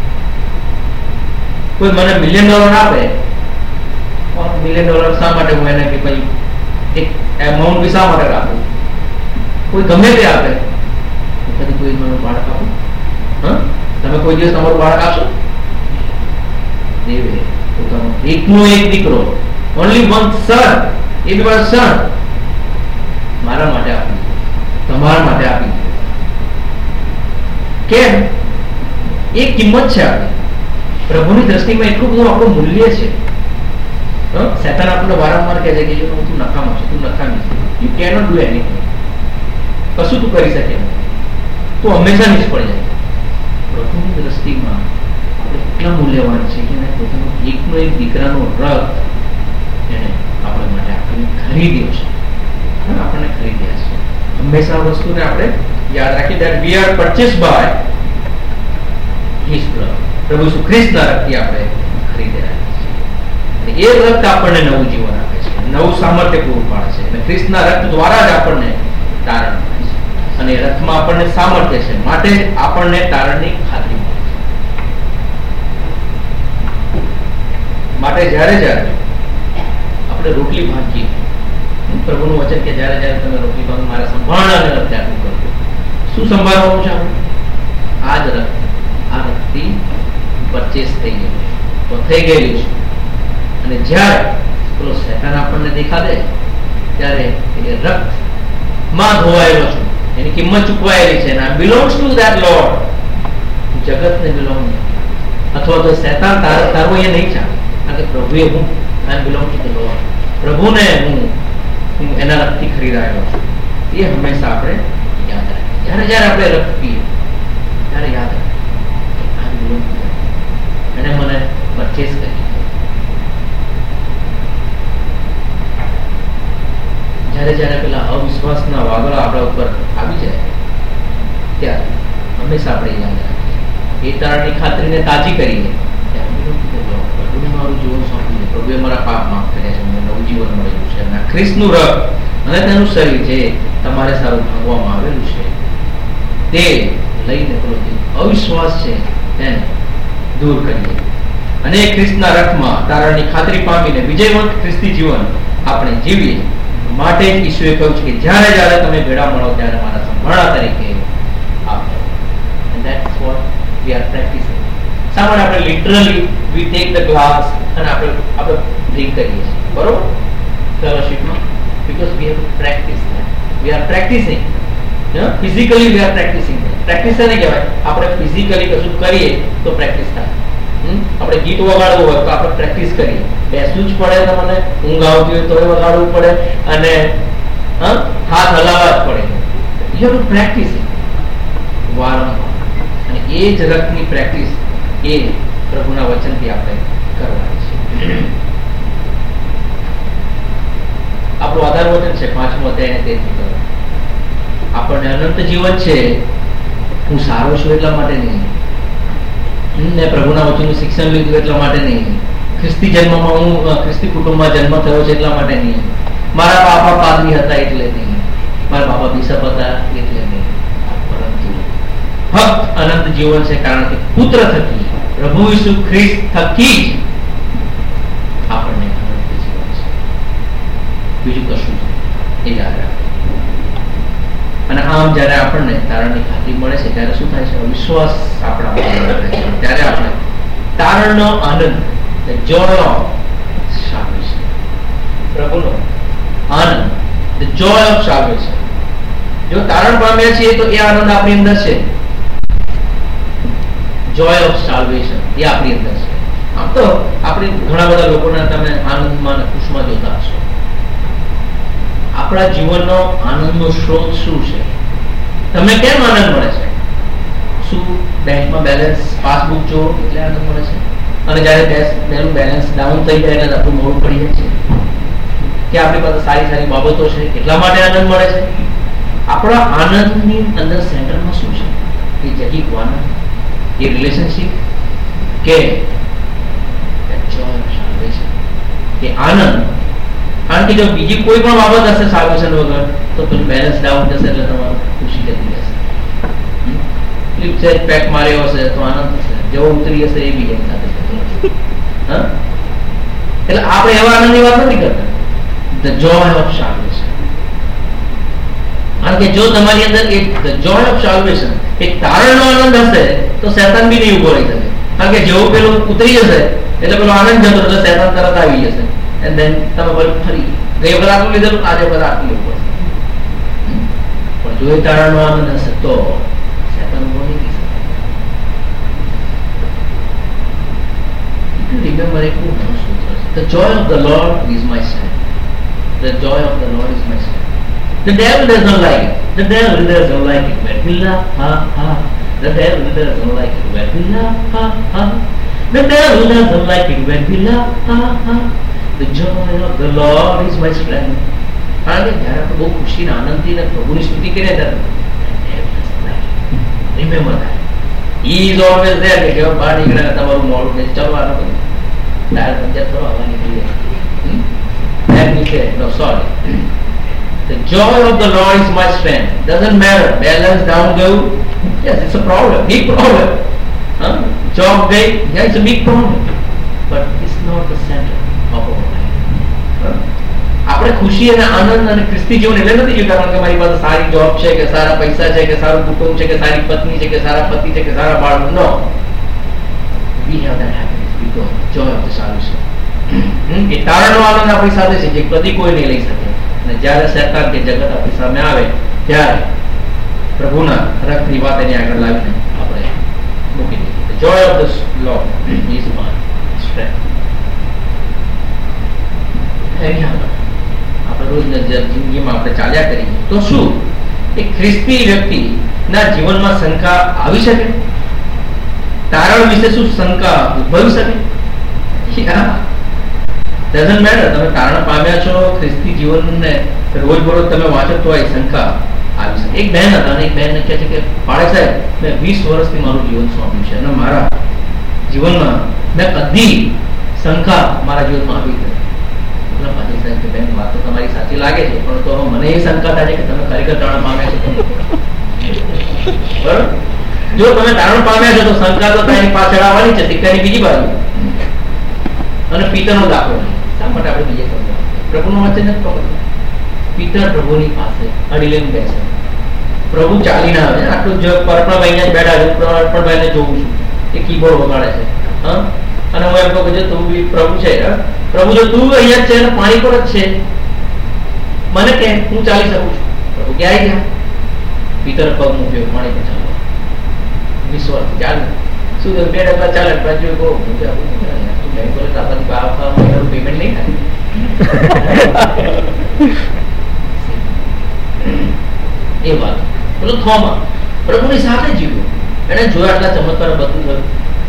[SPEAKER 2] કોઈ મને મિલિયન ડોલર આપે, મિલિયન ડોલર શા માટે હું એને કે ભાઈ એક એમાઉન્ટ બી શા માટે આપું? કોઈ ગમે તે આપે, કદી કોઈ મારું બાળક આપું? હા, તમે કોઈ દિવસ તમારું બાળક આપશો? દેવે પોતાનો એકનો એક દીકરો, ઓનલી વન સન, એ બી મારો સન મારા માટે આપી દીધો, તમારા માટે આપી દીધો. કેમ? એ કિંમત છે આપણી પ્રભુની દ્રષ્ટિમાં. એટલું બધું આપણું મૂલ્ય છે. શૈતાન આપણને વારંવાર કહે છે કે તું નકામો છે, તું નકામી છે, યુ કેનોટ ડુ એનીથિંગ, કશું તું કરી શકે નહીં, તું હંમેશા નિષ્ફળ જાય. પ્રભુની દ્રષ્ટિમાં આપણે એટલા મૂલ્યવાન છે કે એને પોતાનો એકનો એક દીકરાનો રક્ત એને આપણા માટે આપણને ખરીદ્યો છે, આપણને ખરીદ્યા છે. હંમેશા આ વસ્તુને આપણે યાદ રાખીએ that we are purchased by his blood. પ્રભુ ઈસુ ખ્રિસ્તના રક્તથી આપણે ખરીદ્યા છે. એ રક્ત આપણને નવું જીવન આપે છે, નવું સામર્થ્ય પૂરું પાડે છે. અને ખ્રિસ્તના રક્ત દ્વારા જ આપણને તારણ મળે છે. અને રક્તમાં આપણને સામર્થ્ય છે, માટે આપણને તારણની ખાતરી મળે છે. માટે જ્યારે જ્યારે આપણે રોટલી ભાંગીએ, પ્રભુનું વચન કે જ્યારે જ્યારે તમે રોટલી ભાંગો મારા સંભાળાને રક્તે આટલું કરજો. શું સંભાળવાનું છે આપણે? આ જ રક્ત, આ રક્તથી પરચેસ થઈ ગયું છે, તો થઈ ગયેલું છે. અને જ્યારે પેલો શૈતાન આપણને દેખાડે ત્યારે એ રક્તમાં ધોવાયેલો છું, એની કિંમત ચૂકવાયેલી છે, and belongs to that Lord. જગતને બિલોંગ નહીં, અથવા તો શૈતાન તારો તારો એ નહીં ચાલે, કારણ કે પ્રભુએ હું I belong to the Lord. પ્રભુને હું હું એના રક્તથી ખરીદાયેલો છું. એ હંમેશા આપણે યાદ રાખીએ. જ્યારે જ્યારે આપણે રક્ત પીએ ત્યારે યાદ રાખીએ I belong to that. એને મને પરચેસ કરી. જ્યારે જ્યારે પેલા અવિશ્વાસના વાદળા આપણા ઉપર આવી જાય ત્યારે હંમેશા આપણે યાદ રાખીએ, એ તારણની ખાતરીને તાજી કરીએ કે પ્રભુને મારું જીવન સોંપ્યું છે, પ્રભુએ મારા પાપ માફ કર્યા છે, મને નવું જીવન મળેલું છે. અને ખ્રિસ્તનું રક્ત અને તેનું શરીર જે તમારે સારું ભાંગવામાં આવેલું છે તે લઈને પેલો જે અવિશ્વાસ છે તેને દૂર કરીએ અને ખ્રિસ્તના રક્તમાં તારણની ખાતરી પામીને વિજયવંત ખ્રિસ્તી જીવન આપણે જીવીએ. માટે જ ઈસુએ કહ્યું છે કે જ્યારે જ્યારે તમે ભેળા મળો ત્યારે મારા સંભાળા તરીકે આપો. And that's what we are practicing. શા માટે આપણે literally we take the glass અને આપણે આપણે ડ્રિંક કરીએ છીએ, બરોબર, ફેલોશિપમાં? Because we have to practice that. We are practicing physically we are practicing. Practice એને કહેવાય, આપણે ફિઝિકલી કશું કરીએ તો પ્રેક્ટિસ થાય. આપણે ગીત વગાડવું હોય તો આપણે પ્રેક્ટિસ કરીએ, બેસવું જ પડે, તો મને ઊંઘ આવતી હોય તો વગાડવું પડે, અને હાથ હલાવવા જ પડે. યુ હેવ ટુ પ્રેક્ટિસ વારંવાર. અને એ જ રથની પ્રેક્ટિસ એ પ્રભુના વચનથી આપણે કરવાની છે. આપણું આધાર વચન છે પાંચમો અધ્યાય તેથી કરો. આપણને અનંત જીવન છે. હું સારો છું એટલા માટે નહીં, મેં પ્રભુના વચનનું શિક્ષણ લીધું એટલા માટે નહીં, ખ્રિસ્તી જન્મમાં હું ખ્રિસ્તી કુટુંબમાં જન્મ થયો છે એટલા માટે નહીં, મારા બાપા પાદરી હતા એટલે નહીં, મારા બાપા બિશપ હતા એટલે નહીં, પરંતુ ફક્ત અનંત જીવન છે કારણ કે પુત્ર થકી, પ્રભુ ઈસુ ખ્રિસ્ત થકી જ આપણને અનંત જીવન છે. બીજું કશું એ યાદ રાખો. અને આમ જયારે આપણને તારણની ખાતરી મળે છે ત્યારે શું થાય છે? વિશ્વાસ આપણા ત્યારે આપણે તારણનો આનંદ, the joy of salvation, પ્રભુનો Anand, the joy of salvation. જો તારણ પામ્યા છીએ તો એ આનંદ આપણી અંદર છે. joy of salvation એ આપણી અંદર છે. આમ તો આપણે ઘણા બધા લોકોના તમે આનંદમાં અને ખુશમાં જોતા હશો. આપણા જીવનનો આનંદનો સ્ત્રોત શું છે? તમને કેમ આનંદ મળે છે? શું બેંકમાં બેલેન્સ પાસબુક જો એટલે આનંદ મળે છે? અને જયારે બેલેન્સ ડાઉન થઈ જાય એટલે આપણું મોડું પડી જાય છે? કે આપણી પાસે સારી સારી બાબતો છે એટલા માટે આનંદ મળે છે? આપણા આનંદની અંદર સેન્ટરમાં શું છે? એ જૈવિક આનંદ, એ રિલેશનશિપ, કે એ આનંદ? કારણ કે જો બીજી કોઈ પણ બાબત હશે સાલ્વેશન વગર તો પેલું બેલેન્સ ડાઉન થશે એટલે તમારું ખુશી જતી જશે. ફ્લિપ છે પેક માર્યો હશે તો આનંદ થશે, જેવો ઉતરી હશે એ બી એની સાથે થશે. હા, એટલે આપણે એવા આનંદની વાત નથી કરતા. The joy of salvation. કારણ કે જો તમારી અંદર એક ધ જોય ઓફ સાલ્વેશન, એક તારણનો આનંદ હશે તો શૈતાન બી નહીં ઉભો રહી શકે. કારણ કે જેવું પેલું ઉતરી જશે એટલે પેલો આનંદ જતો એટલે શૈતાન તરત આવી જશે. And then તમે બોલ ફરી ગઈ વખત આટલું લીધેલું, આજે વખત આટલું લેવું પડશે. પણ જો એ તારણનો આનંદ હશે તો શૈતાન ઉભો નહીં થઈ શકે. Remember એક બહુ ઘણું સૂત્ર છે. The joy of the Lord is my strength. The joy of the Lord is my strength. The devil does not like it. The devil does not like it when we laugh, ha ha. The devil does not like it when we laugh, ha ha. The devil does not like it when we laugh, ha ha. The joy of the Lord is my strength. કારણ કે જ્યારે આપણે બહુ ખુશી ને આનંદથી ને પ્રભુની સ્તુતિ કરીએ ત્યારે remember that he is always there. કે જેવા બહાર નીકળે તમારું મોડું ને ચલો આનો બધું ટાયર પંચર થવા હવા નીકળી જાય નીચે. No, sorry. The joy of the Lord is my strength. Doesn't matter balance down ગયું, yes, it's a problem, big problem. huh? Job ગઈ, yeah, it's a big problem, but it's not the center of our life. આપણે ખુશી અને આનંદ અને ખ્રિસ્તી જીવન એટલે નથી જોયું કારણ કે મારી પાસે સારી જોબ છે કે સારા પૈસા છે કે સારું કુટુંબ છે કે સારી પત્ની છે કે સારા પતિ છે કે સારા બાળકો. નો, we have that happiness because joy of the salvation. એ તારણનો આનંદ આપણી સાથે છે જે કદી કોઈ નહીં લઈ શકે. અને જ્યારે શૈતાન કે જગત આપણી સામે આવે ત્યારે પ્રભુના રથની વાત એની આગળ લાવીને આપણે મૂકી દઈએ. The joy of the Lord is my strength. આપણે રોજના જિંદગીમાં આપણે ચાલ્યા કરીએ તો શું એક ખ્રિસ્તી વ્યક્તિના જીવનમાં શંકા આવી શકે? તારણ વિશે શું શંકા ઉદ્ભવી શકે? Doesn't matter. તમે તારણ પામ્યા છો ખ્રિસ્તી જીવનને રોજબરોજ તમે વાંચો તો એ શંકા આવી શકે. એક બહેન હતા અને એક બહેન કહે છે કે પાડે સાહેબ મેં વીસ વર્ષથી મારું જીવન સોંપ્યું છે અને મારા જીવનમાં મેં કદી શંકા મારા જીવનમાં આવી નથી. બેન વાત તો તમારી સાચી લાગે છે પણ તો મને એ શંકા થાય છે કે તમે ખરેખર તારણ પામ્યા છો. બરાબર, જો તમે તારણ પામ્યા છો તો શંકા તો તેની પાછળ આવવાની છે, સિક્કાની બીજી બાજુ. અને પિત્તરનો દાખલો નહીં. શા માટે આપણે બીજે સમજાવ? પ્રભુનું વચન જ પકડ. પિત્તર પ્રભુની પાસે અડી લઈને બેસે. પ્રભુ ચાલીને આવે. આટલું જ પરપણભાઈ જ બેઠા છે, પરપણભાઈને જોઉં છું એ કીબોર્ડ વગાડે છે. હા, અને હું એમ કહું કે તું બી પ્રભુ છે, પ્રભુ જો તું અહીંયા છે પાણી પર જ છે મને કે હું ચાલી શકું છું. પ્રભુ કે આવી જા. પિતર પગ મૂક્યો પાણી કે ચાલો વિશ્વાસ ચાલે શું બે ડગલા ચાલે પછી કહો પેમેન્ટ નહીં થાય એ વાત પેલો થોમા પ્રભુની સાથે જીવ્યો, એને જોયા એટલા ચમત્કાર બધું થયું,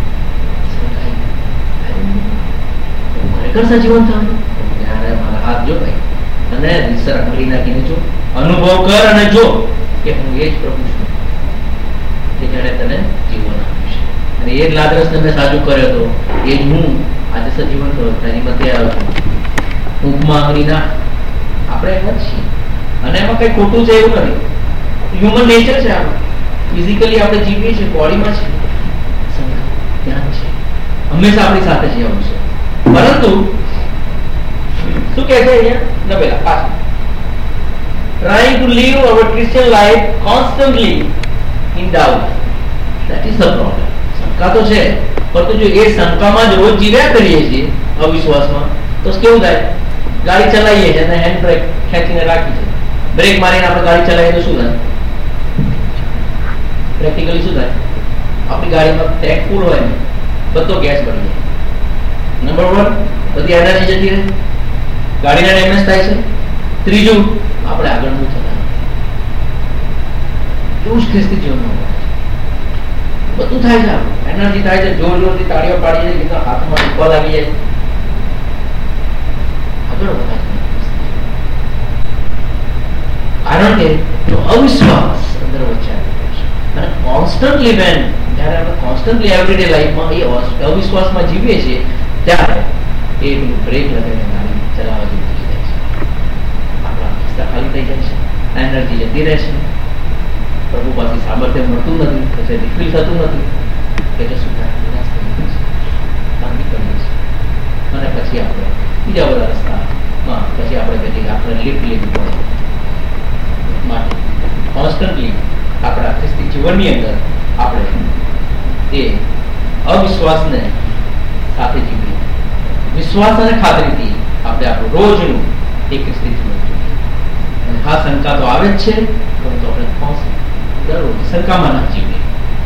[SPEAKER 2] ખરેખર સજીવન થવાનું ત્યારે મારા હાથ જો ભાઈ અને રીસર આંગળી નાખીને જો અનુભવ કર અને જો કે હું એ જ પ્રભુ છું કે જેણે તને જીવન આપ્યું છે, અને એ જ લાદરસને મેં સાજુ કર્યો હતો, એ જ હું આજે સજીવન થયો એની મધ્ય આવ્યો છું. ઊંઘમાં આંગળી ના આપણે એમ જ છીએ, અને એમાં કઈ ખોટું છે એવું નથી, હ્યુમન નેચર છે. આપણે ફિઝિકલી આપણે જીવીએ છીએ, બોડીમાં છે, ત્યાં છે, હંમેશા આપણી સાથે છે આવું છે. પરંતુ શું કહે છે અહીંયા નબેલા પાછળ trying to live our Christian life constantly in doubt, that is the problem. શંકા તો છે, પરંતુ જો એ શંકામાં જ રોજ જીવ્યા કરીએ છીએ અવિશ્વાસમાં તો કેવું થાય? ગાડી ચલાવીએ છીએ અને હેન્ડ બ્રેક ખેંચીને રાખી છે, બ્રેક મારીને આપણે ગાડી ચલાવીએ તો શું થાય? પ્રેક્ટિકલી શું થાય? આપણી ગાડીમાં ટેન્ક ફૂલ હોય ને બધો ગેસ બળી જાય. નંબર વન, બધી એનર્જી જતી રહે, ગાડીને ડેમેજ થાય છે. ત્રીજું, આપણે આગળ નહીં ચલાવે. એવું જ ખ્રિસ્તી જીવનમાં બધું થાય છે. એનર્જી થાય છે, જોર જોરથી તાળીઓ પાડી જાય, કેટલા હાથમાં ઉપર લાગી જાય, આગળ વધારે. કારણ કે જો અવિશ્વાસ અંદર વચ્ચે અને કોન્સ્ટન્ટલી વેન જ્યારે આપણે કોન્સ્ટન્ટલી એવરીડે લાઈફમાં એ અવિશ્વાસમાં જીવીએ છીએ ત્યારે એ પેલું બ્રેક લગાવીને ગાડી ચલાવવા જેવું થઈ જાય છે. આપણા ખિસ્સા ખાલી થઈ જાય છે, એનર્જી જતી રહે છે, પ્રભુ પાસે સામર્થ્ય મળતું નથી, પછી રિફિલ થતું નથી, એટલે શું થાય? નિરાશ થઈ જાય છે, ભાંગી પડીએ છીએ, અને પછી આપણે બીજા બધા રસ્તામાં પછી આપણે કહીએ આપણે લિફ્ટ લેવી પડે. માટે કોન્સ્ટન્ટલી આપણા ખ્રિસ્તી જીવનની અંદર આપણે એ અવિશ્વાસને સાથે જીવીએ, વિશ્વાસ અને ખાતરીથી આપણે આપણું રોજનું એ ખ્રિસ્તી જીવન જોઈએ. અને હા, શંકા તો આવે જ છે, પરંતુ આપણે દરરોજ શંકામાં ના જીવીએ.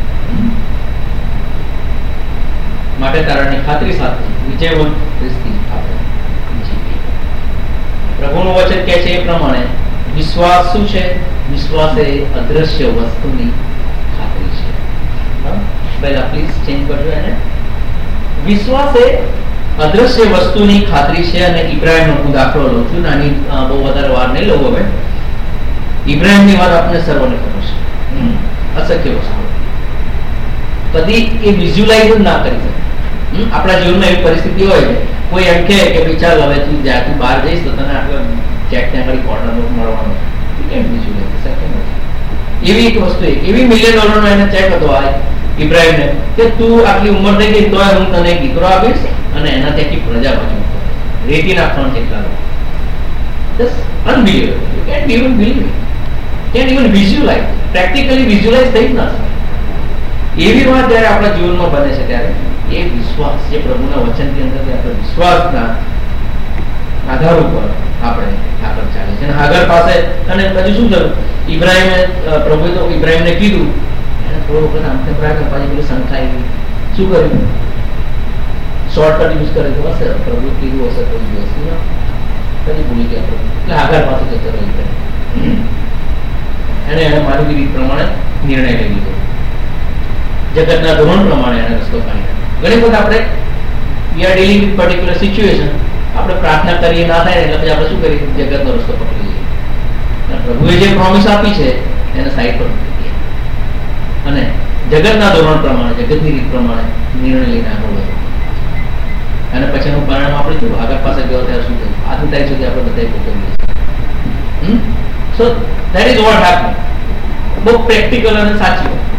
[SPEAKER 2] માટે તારણની ખાતરી સાથે વિજયવંત ખ્રિસ્તી આપણે જીવીએ. પ્રભુનું વચન કહે છે એ પ્રમાણે વિશ્વાસ શું છે? વિશ્વાસ એ અદ્રશ્ય વસ્તુની ખાતરી છે. પહેલા પ્લીઝ ચેન્જ કરજો એને. વિશ્વાસ એ અદ્રશ્ય વસ્તુની ખાતરી છે. અને ઇબ્રાહિમનો હું દાખલો લઉં છું, નાની બહુ વધારે વાર નહીં લઉં હવે. ઇબ્રાહિમની વાત આપણે સર્વને ખબર છે, અશક્ય વસ્તુ કદી એ વિઝ્યુલાઇઝ ના કરી શકે. આપણા જીવનમાં એવી પરિસ્થિતિ હોય છે, કોઈ એમ કહે કે ભાઈ ચાલ હવે તું જ્યાં તું બહાર જઈશ તો તને આટલો ચેક ત્યાં આગળ કોર્નર મળવાનો, કેમ વિઝ્યુલાઇઝ શક્ય નથી. એવી એક વસ્તુ, એક એવી મિલિયન ડોલરનો એને ચેક હતો આ ઇબ્રાહિમને કે તું આટલી ઉંમર થઈ ગઈ તો હું તને એક દીકરો આપીશ અને એના ત્યાંથી પ્રજા બાજુ રેતી નાખવાનું છે એટલા લોકો. Just unbelievable. You can't even believe it. Can't even visualize. Practically visualize થઈ જ ના શકે. એવી વાત જ્યારે આપણા જીવનમાં બને છે ત્યારે એ વિશ્વાસ જે પ્રભુના વચનની અંદર આપણે વિશ્વાસના આધાર ઉપર આપણે આગળ ચાલે છે. અને આગળ પાસે અને પછી શું થયું? ઇબ્રાહિમે પ્રભુએ તો ઇબ્રાહિમને કીધું, એને થોડો વખત આમ તેમ રાખ્યા, પાછી પેલી સંખ્યા આવી. શું કર્યું? શોર્ટકટ યુઝ કરે તો હશે, પ્રભુ કીધું હશે તો હશે, પછી ભૂલી ગયા પ્રભુ, એટલે આગળ પાસે જતો રહ્યો ઇબ્રાહિમ. એને એને માનવી રીત પ્રમાણે નિર્ણય લઈ લીધો, જગતના ધોરણ પ્રમાણે એને રસ્તો કાઢી. ઘણી વખત આપણે we are dealing with particular situation, આપણે પ્રાર્થના કરીએ ના થાય એટલે પછી આપણે શું કરીએ? જગતનો રસ્તો પકડી લઈએ. પ્રભુએ જે પ્રોમિસ આપી છે એને સાઈડ પર મૂકી દઈએ અને જગતના ધોરણ પ્રમાણે, જગતની રીત પ્રમાણે નિર્ણય લઈને આગળ વધો. અને પછીનું પરિણામ આપણે શું? આગળ પાસે ગયો ત્યારે શું થયું? આજની તારીખ સુધી આપણે બધા ભોગવીએ છીએ. So that is what happen. બહુ પ્રેક્ટિકલ અને સાચી વાત.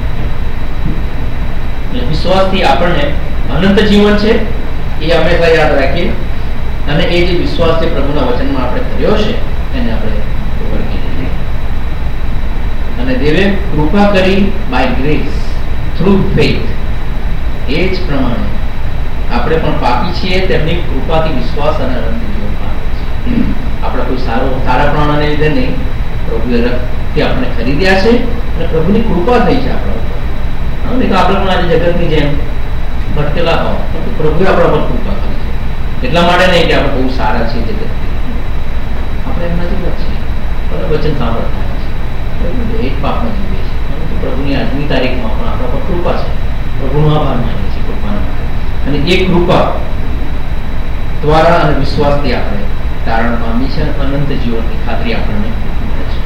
[SPEAKER 2] એટલે વિશ્વાસથી આપણને અનંત જીવન છે એ હંમેશા યાદ રાખીએ. અને એ જે વિશ્વાસ છે પ્રભુના વચનમાં આપણે કર્યો છે એને આપણે ઓળખી લઈએ. અને દેવે કૃપા કરી બાય ગ્રેસ થ્રુ ફેથ, એ જ પ્રમાણે આપણે પણ પાપી છીએ તેમની કૃપાથી વિશ્વાસ અને અનંત જીવન પામે છે. આપણે કોઈ સારો સારા પ્રાણને લીધે નહીં, પ્રભુએ રક્ત તે આપણે ખરીદ્યા છે અને પ્રભુની કૃપા થઈ છે આપણા ઉપર. હા, નહીં તો આપણે પણ આજે જગતની જેમ ભટકેલા હોત, તો પ્રભુએ આપણા પર કૃપા કરી છે. એટલા માટે નહીં કે આપણે બહુ સારા છીએ જગતથી, આપણે એમના જેવા છીએ, બરાબર વચન સાંભળતા છીએ, એક પાપમાં જીવીએ છીએ, પરંતુ પ્રભુની આજની તારીખમાં પણ આપણા પર કૃપા છે. પ્રભુનો આભાર માનીએ છીએ કૃપાના માટે. અને એ કૃપા દ્વારા અને વિશ્વાસથી આપણે તારણ પામી છે, અનંત જીવનની ખાતરી આપણને મળે છે.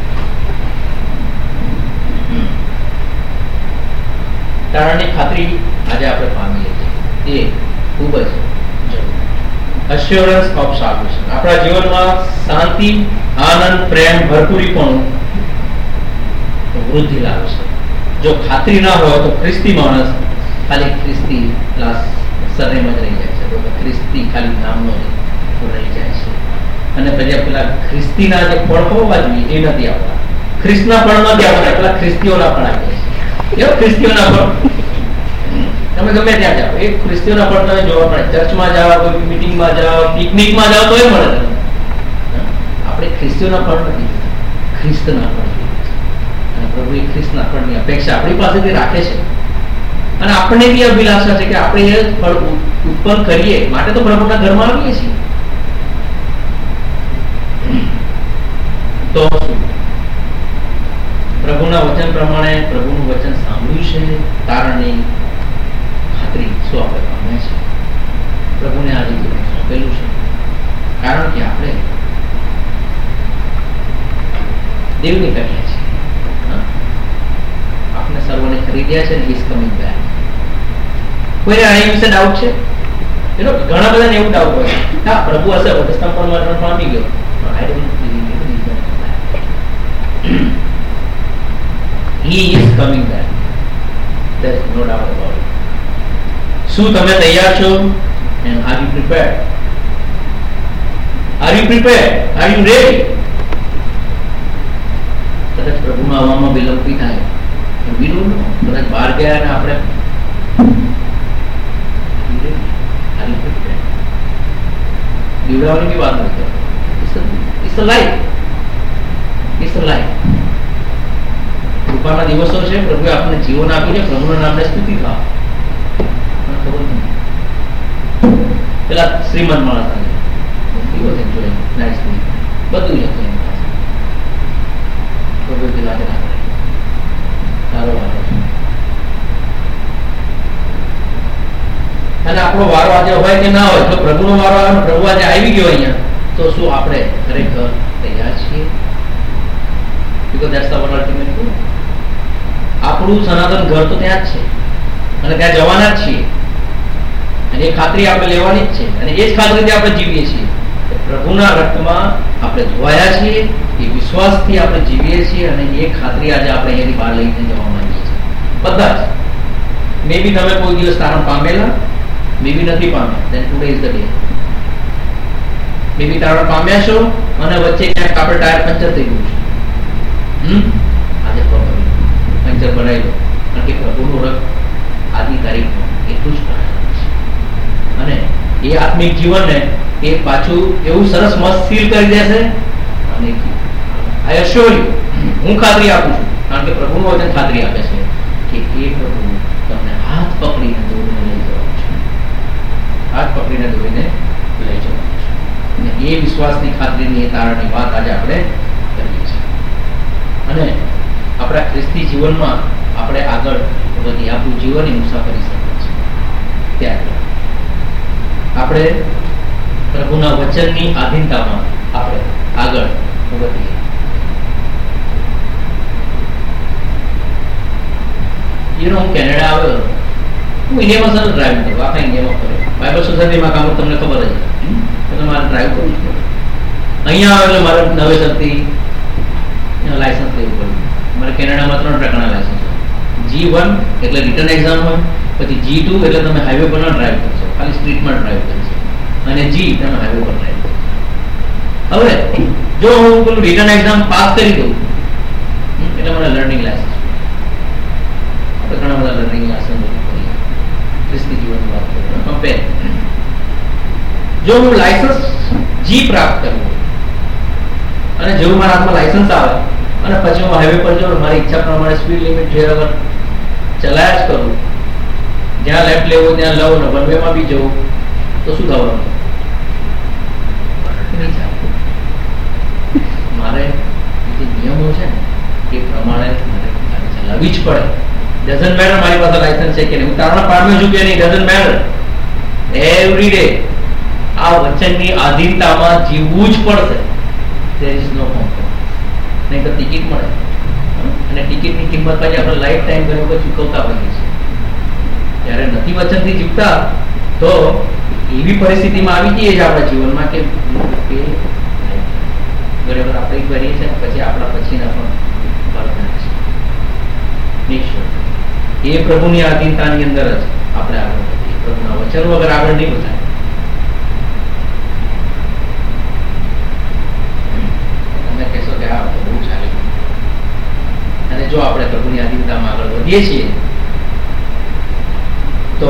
[SPEAKER 2] તારણની ખાતરી આજે આપણે પામીએ છીએ, એ ખૂબ જ જરૂરી. અશ્યોરન્સ ઓફ સાલ્વેશન આપણા જીવનમાં શાંતિ, આનંદ, પ્રેમ, ભરપૂરીપણું વૃદ્ધિ લાવે છે. જો ખાતરી ના હોય તો ખ્રિસ્તી માણસ ખાલી ખ્રિસ્તી સરનેમ જ રહી જાય છે, ખ્રિસ્તી ખાલી નામનો રહી જાય છે. અને પછી પેલા ખ્રિસ્તીના જે ફળ હોવા જોઈએ એ નથી આવતા, ખ્રિસ્તના ફળ નથી આવતા, પેલા ખ્રિસ્તીઓના ફળ આવે છે. એવો ખ્રિસ્તીઓના ફળ તમે ગમે ત્યાં જાઓ, એ ખ્રિસ્તીઓના ફળ તમે જોવા પડે. ચર્ચમાં જાઓ, કોઈ મીટિંગમાં જાઓ, પિકનિકમાં જાઓ તો એ મળે તમને. આપણે ખ્રિસ્તીઓના ફળ નથી, ખ્રિસ્તના ફળ. અને પ્રભુ એ ખ્રિસ્તના ફળની અપેક્ષા આપણી પાસેથી રાખે છે. અને આપણને બી અભિલાષા છે કે આપણે એ ફળ ઉત્પન્ન કરીએ, માટે તો પ્રભુના ઘરમાં આવીએ છીએ. તો પ્રભુના વચન પ્રમાણે પ્રભુનું વચન સાંભળ્યું છે, તારણની ખાતરી શું આપણે પામે છે? પ્રભુને આજે સોંપેલું છે, કારણ કે આપણે દેવની કરીએ છીએ. આપણે સર્વને ખરીદ્યા છે, ઇઝ કમિંગ બેક. કોઈને આ વિશે ડાઉટ છે? એનો ઘણા બધાને એવું ડાઉટ હોય, હા પ્રભુ હશે વધસ્તંભ પર મરણ પામી ગયો, I don't believe it is back. He is coming back. There is no doubt about it. શું તમે તૈયાર છો? And are you prepared? Are you prepared? Are you ready? કદાચ પ્રભુના આવવામાં વિલંબી થાય, we don't know. કદાચ બહાર ગયા અને આપણે દીવડાવાની બી વાત નથી. It's a life. It's a life. કૃપાના દિવસો છે, પ્રભુએ આપણને જીવન આપીને પ્રભુના નામને સ્તુતિ થાવ. ખબર નથી પેલા શ્રીમંત માણસ બધું જ હતું પ્રભુ પેલા સારો વારો છે. અને આપણો વારો આજે હોય કે ના હોય, તો પ્રભુનો વારો આવે, પ્રભુ આજે આવી ગયો અહીંયા, તો શું આપણે ખરેખર તૈયાર છીએ? Because that's our ultimate goal. આપણું સનાતન ઘર તો ત્યાં જ છે અને ત્યાં જવાના જ છીએ, અને એ ખાતરી આપણે લેવાની જ છે, અને એ જ ખાતરીથી આપણે જીવીએ છીએ. પ્રભુના રક્તમાં આપણે ધોવાયા છીએ, એ વિશ્વાસથી આપણે જીવીએ છીએ, અને એ ખાતરી આજે આપણે અહીંયાથી બહાર લઈને જવા માંગીએ છીએ બધા જ. મે બી તમે કોઈ દિવસ તારણ પામેલા, મે બી નથી પામ્યા, then today is the day. મે બી તારણ પામ્યા છો અને વચ્ચે ક્યાંક આપણે ટાયર પંચર થઈ ગયું છે, હમ આજે પંચર બનાવી લો, કારણ કે પ્રભુનું રક્ત આજની તારીખમાં એટલું જ પ્રાણ છે. અને એ આત્મિક જીવનને એ પાછું એવું સરસ મસ્ત સીલ કરી દેશે. અને આઈ એશ્યોર યુ, હું ખાતરી આપું છું, કારણ કે પ્રભુનું વચન ખાતરી આપે છે કે એ પ્રભુ તમને હાથ પકડીને દોરીને લઈ જવાનું છે, હાથ પકડીને દોરીને લઈ જવાનું છે. અને એ વિશ્વાસની ખાતરીની, એ તારણની વાત આજે આપણે કરીએ છીએ. અને આપણા ખ્રિસ્તી જીવનમાં આપણે આગળ વધી આપણું જીવનની મુસાફરી શકીએ છીએ. ત્યારે આપણે પ્રભુના વચનની આધીનતામાં આપણે આગળ વધીએ. યુ નો, હું કેનેડા આવ્યો, હું ઇન્ડિયામાં સર ડ્રાઈવ કરું, આખા ઇન્ડિયામાં ફર્યો. બાઇબલ સોસાયટીમાં કામ તમને ખબર જ એટલે મારે ડ્રાઈવ કરવું જ પડે. અહીંયા આવે એટલે મારે નવેસરથી લાયસન્સ લેવું પડ્યું. મારે કેનેડામાં ત્રણ પ્રકારના લાયસન્સ હોય. જી વન એટલે રિટર્ન એક્ઝામ હોય, પછી જી ટુ એટલે તમે હાઈવે પર ના ડ્રાઈવ કરશો, ખાલી સ્ટ્રીટમાં ડ્રાઈવ કરશો, અને જી તમે હાઈવે પર ડ્રાઈવ કરશો. હવે જો હું પેલું રિટર્ન એક્ઝામ પાસ કરી દઉં એટલે મને લર્નિંગ લાયસન્સ, આપણે ઘણા બધા લર્નિંગ લાયસન્સ કરીએ ખ્રિસ્તી જીવનની વાત કરીએ કમ્પેર. જો હું લાયસન્સ જી પ્રાપ્ત કરું અને જેવું મારા હાથમાં લાયસન્સ આવે અને પછી હું હાઈવે પર જાઉં, મારી ઈચ્છા પ્રમાણે સ્પીડ લિમિટ જોયા વગર ચલાયા જ કરું, જ્યાં લેફ્ટ લેવું ત્યાં લઉં ને વન વેમાં બી જવું, તો શું થવાનું? મારે જે નિયમો છે ને એ પ્રમાણે મારે ગાડી ચલાવવી જ પડે. ડઝન્ટ મેટર મારી પાસે લાયસન્સ છે કે નહીં, હું તારણા પાડ્યો છું કે નહીં, ડઝન્ટ મેટર. એવરી ડે આ વચનની આધીનતામાં જીવવું જ પડશે. there is no compromise. નહીં તો ટિકિટ મળે, અને ટિકિટની કિંમત પછી આપણે લાઈફ ટાઈમ ઘણી વખત ચૂકવતા હોઈએ છીએ. જ્યારે નથી વચનથી જીવતા તો એવી પરિસ્થિતિમાં આવી જઈએ છીએ આપણા જીવનમાં કે ઘણી વખત આપણે કરીએ છીએ પછી આપણા પછીના પણ એ પ્રભુની આધીનતાની અંદર જ આપણે આગળ વધીએ. પ્રભુના વચન વગર આગળ નહીં વધાય. તમે કહેશો કે હા બહુ ચાલે, અને જો આપણે પ્રભુની આધીનતામાં આગળ વધીએ છીએ તો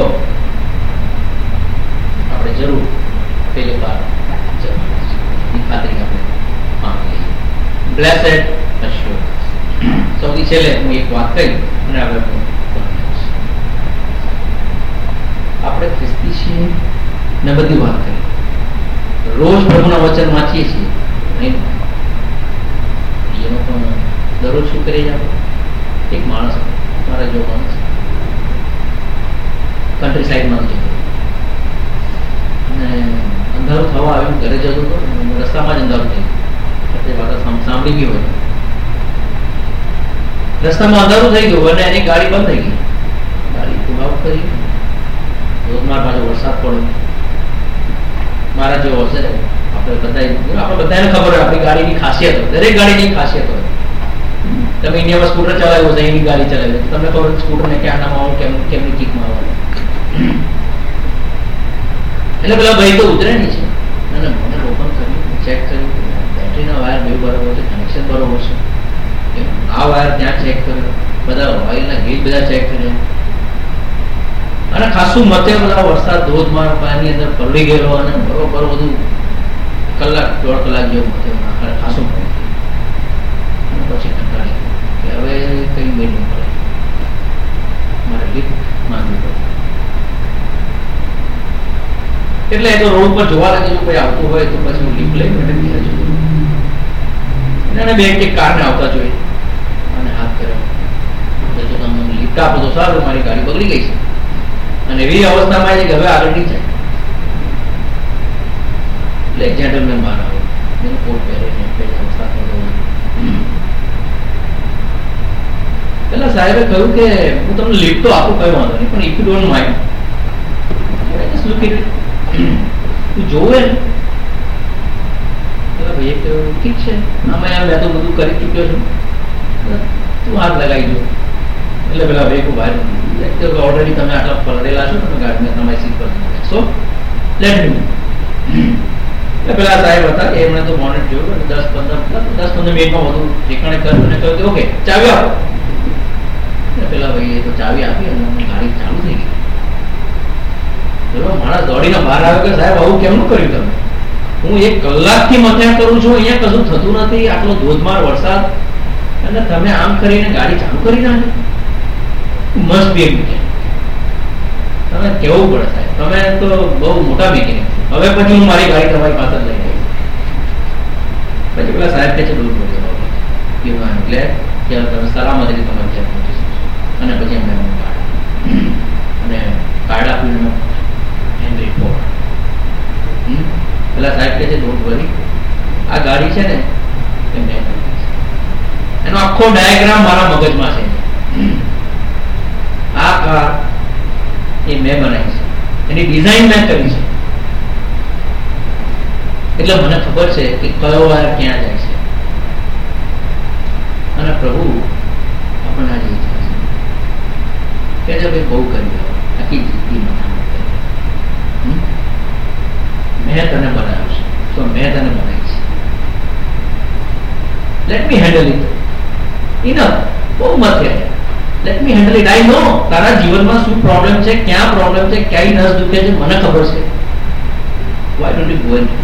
[SPEAKER 2] આપણે જરૂર પેલી વાર જવાની ખાતરી આપણે પામી લઈએ. Blessed assurance. સૌથી છેલ્લે હું એક વાત કહી અને આગળ આપણે ખ્રિસ્તી છીએ ને બધી વાત કરી, રોજ પ્રભુના વચન વાંચીએ છીએ, નહીં એનો પણ દરરોજ શું કરીએ આપણે? એક માણસ મારા જો માણસ કન્ટ્રી સાઈડમાં જતો અને અંધારું થવા આવ્યું, ઘરે જતો હતો, રસ્તામાં જ અંધારું થઈ ગયું. એ વાત સાંભળી બી હોય, રસ્તામાં અંધારું થઈ ગયું અને એની ગાડી બંધ થઈ ગઈ. ગાડી પુલાવ કરી, ધોધમાર પાછો વરસાદ પડ્યો. મારા જેવો હશે આપણે બધા આપણે બધાને ખબર હોય આપણી ગાડીની ખાસિયત હોય, દરેક ગાડીની ખાસિયત હોય. તમે ઇન્ડિયામાં સ્કૂટર ચલાવ્યું હશે, એની ગાડી ચલાવી, તમને ખબર સ્કૂટરને ક્યાંનામાં આવું, કેમ કેમની કિકમાં આવવાનું. એટલે પેલા ભાઈ તો ઉતરે નહીં છે, અને મને ઓપન કર્યું, ચેક કર્યું, બેટરીના વાયર બે બરોબર છે, કનેક્શન બરોબર છે, આ વાયર ત્યાં ચેક કર્યો, બધા ઓઇલના ગેજ બધા ચેક કર્યા, અને ખાસું મતે બધા વરસાદ ધોધમાર પાણી અંદર પલળી ગયેલો અને બરોબર બધું કલાક દોઢ કલાક જેવું મતે ખાસું પડી ગયું. અને પછી કંટાળી કે હવે કઈ મેળ નહીં પડે, મારે લિફ્ટ માંગવી પડે. એટલે એ તો રોડ પર જોવા લાગે કોઈ આવતું હોય તો પછી હું લિફ્ટ લઈ મેડમ ઘેર જતો અને બે એક કારને આવતા જોઈ અને હાથ કર્યો તો તમે લિફ્ટ આપો તો સારું, મારી ગાડી બગડી ગઈ છે અને એવી અવસ્થામાં છે કે હવે આગળ નહીં જાય. એટલે એક જેન્ટલમેન બહાર આવ્યો, એનો કોટ પહેરીને પેલા સાહેબે કહ્યું કે હું તમને લિફ્ટ તો આપું, કઈ વાંધો નહીં, પણ if you don't mind just look it, તું જોવે ને. ભાઈ ઠીક છે, આમાં યાર મેં તો બધું કરી ચૂક્યો છું, તું હાથ લગાવી દો. એટલે પેલા ભાઈ ખૂબ બહાર ઓલરેડી તમે આટલા પલળેલા છો, તમે ગાડીને તમારી સીટ પર સો લેટ મી. એટલે પેલા સાહેબ હતા એમણે તો બોનેટ જોયું અને દસ પંદર દસ પંદર મિનિટમાં બધું ઠેકાણે કર્યું અને કહ્યું કે ઓકે ચાવી આપો. એટલે પેલા ભાઈએ તો ચાવી આપી અને ગાડી ચાલુ થઈ ગઈ. માણસ દોડીને બહાર આવ્યો કે સાહેબ આવું કેમનું કર્યું તમે? હું એક કલાકથી મથ્યા કરું છું, અહીંયા કશું થતું નથી, આટલો ધોધમાર વરસાદ, અને તમે આમ કરીને ગાડી ચાલુ કરી નાખી. Must be mechanic. તમે કેવું પડે સાહેબ, તમે તો બહુ મોટા મિકેનિક. હવે પછી હું મારી ગાડી તમારી પાસે લઈ ગઈ. પછી પેલા સાહેબ કે છે દૂર પડી એટલે કે તમે સલામતીથી તમારે ત્યાં પહોંચી શકશો. અને પછી એમને કાર્ડ અને કાર્ડ આપ્યું હેનરી ફોર્ડ. પેલા સાહેબ કે છે ડોન્ટ વરી, આ ગાડી છે ને એનો આખો ડાયાગ્રામ મારા મગજમાં છે. આ કાર એ મેં બનાવી છે, એની ડિઝાઇન મેં કરી છે, એટલે મને ખબર છે કે કયો વાયર ક્યાં જાય છે. અને પ્રભુ આપણને આજે કે છે ભાઈ બહુ કરી આખી જિંદગી મથામણ કરી, મેં તને બનાવ્યું છે તો મેં તને બનાવી છે. Let me handle it. Enough, બહુ મત છે. Let me handle it. I know તારા જીવનમાં શું પ્રોબ્લેમ છે, ક્યાં પ્રોબ્લેમ છે, ક્યાંય નસ દુખે છે, મને ખબર છે. Why don't you go and relax? તારા ઘૂંટણ પર પડ અને મને મારું કામ કરવા દે. એટલે પેલા સાહેબ કે છે ડોન્ટ વરી, આઈ નો તારા જીવનમાં શું પ્રોબ્લેમ છે, ક્યાં પ્રોબ્લેમ છે, ક્યાંય નસ દુખે છે, મને ખબર છે. Why don't you go and relax? તારા ઘૂંટણ પર પડ અને મને મારું કામ કરવા દે.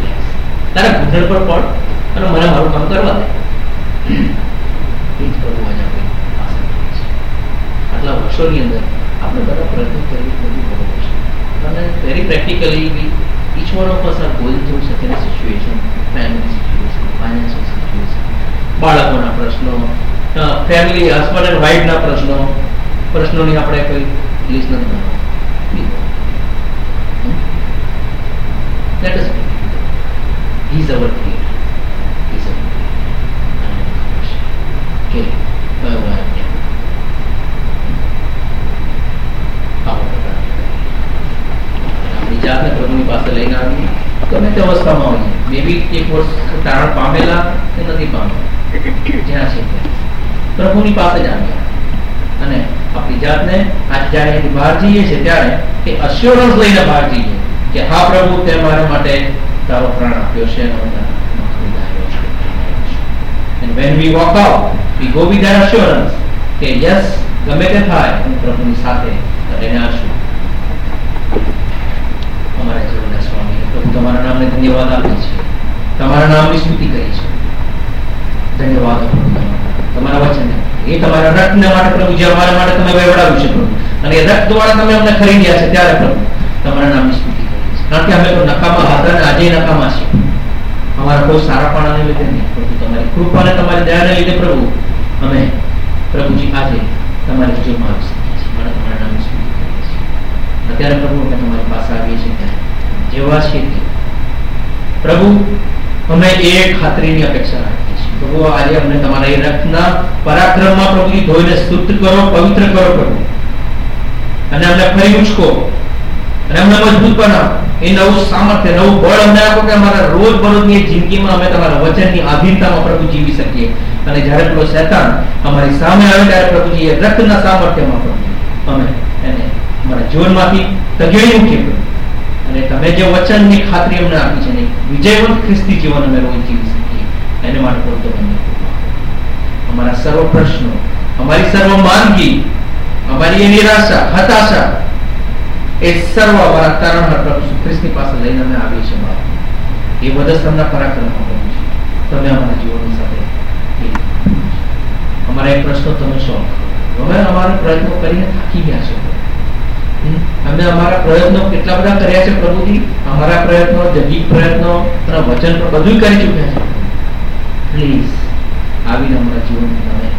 [SPEAKER 2] એ જ પ્રભુ આજે આપણી પાસે કરે છે. આટલા વર્ષોની અંદર આપણે બધા પ્રયત્નો કરવી બધું બરોબર છે, અને very practically be each one of us are going through such a situation, family situation, financial situation, બાળકોના પ્રશ્નો, ફેમિલી હસબન્ડ એન્ડ વાઇફના પ્રશ્નો, પ્રશ્નોની આપણે કોઈ લિસ્ટ નથી બનાવવાની. Let us be together. He is our creator. He is our creator. કે ભગવાન આપણી જાતને પ્રભુની પાસે લઈને આવીએ, ગમે તે અવસ્થામાં હોઈએ, મે બી એક વર્ષ તારણ પામેલા કે નથી પામેલા, જ્યાં છે ત્યાં પ્રભુની પાસે જ આવીએ અને આપણી જાતને આજે જ્યારે અહીંથી બહાર જઈએ છીએ ત્યારે એ અશ્યોરન્સ લઈને બહાર જઈએ કે હા પ્રભુ, તે મારા માટે તારો પ્રાણ આપ્યો છે અને હું તારા ખરીદાયો છું. And when we walk out, we go with that assurance કે યસ, ગમે તે થાય હું પ્રભુની સાથે રહીને આવું. અમારા જીવનના સ્વામી પ્રભુ તમારા નામને ધન્યવાદ આપીએ છીએ, તમારા નામની સ્તુતિ કરી છે. ધન્યવાદ તમારા વચન, એ તમારા રક્તને માટે પ્રભુ જે અમારા માટે તમે વહેવડાવ્યું છે પ્રભુ, અને એ રક્ત દ્વારા તમે અમને ખરીદ્યા છે, ત્યારે પ્રભુ તમારા નામની સ્તુતિ કરી છે. કારણ કે અમે તો નકામા હતા અને આજે નકામા છીએ, અમારા કોઈ સારાપણાને લીધે નહીં, પ્રભુ તમારી કૃપા અને તમારી દયાને લીધે પ્રભુ અમે પ્રભુજી આજે તમારી હજુરમાં આવી શકીએ છીએ, મને તમારા નામની સ્તુતિ કરીએ છીએ. અત્યારે પ્રભુ અમે તમારી પાસે આવીએ છીએ ત્યારે જેવા છીએ તે પ્રભુ અમે એ ખાતરીની અપેક્ષા રાખીએ છીએ પ્રભુ, આજે અમને તમારા એ રક્તના પરાક્રમમાં પ્રભુજી ધોઈને શુદ્ધ કરો, પવિત્ર કરો પ્રભુ, અને અમને ફરી ઉચકો અને અમને મજબૂત બનાવો. એ નવું સામર્થ્ય, નવું બળ અમને આપો કે અમારા રોજ બરોજની જિંદગીમાં અમે તમારા વચનની આધીનતામાં પ્રભુ જીવી શકીએ, અને જ્યારે પેલો શૈતાન અમારી સામે આવે ત્યારે પ્રભુજી એ રક્તના સામર્થ્યમાં પ્રભુ અમે એને અમારા જીવનમાંથી તગેડી મૂકીએ પ્રભુ, અને તમે જે વચનની ખાતરી અમને આપી છે ને વિજયવંત ખ્રિસ્તી જીવન અમે રોજ જીવી શકીએ, એને માટે પ્રભુ તમને અમારા સર્વ પ્રશ્નો, અમારી સર્વ માંદગી, અમારી એ નિરાશા, હતાશા, એ સર્વ અમારા તારણહાર પ્રભુ ખ્રિસ્તની પાસે લઈને અમે આવીએ છીએ. એ વધસ્તંભના પરાક્રમમાં પ્રભુ છે, તમે અમારા જીવનની સાથે અમારા એ પ્રશ્નો તમે સોલ્વ કરો. અમે અમારા પ્રયત્નો કરીને થાકી ગયા છો, અમે અમારા પ્રયત્નો કેટલા બધા કર્યા છે પ્રભુજી, અમારા પ્રયત્નો, જગી પ્રયત્નો, વચન બધું કરી ચૂક્યા છે. પ્લીઝ આવીને અમારા જીવન તમે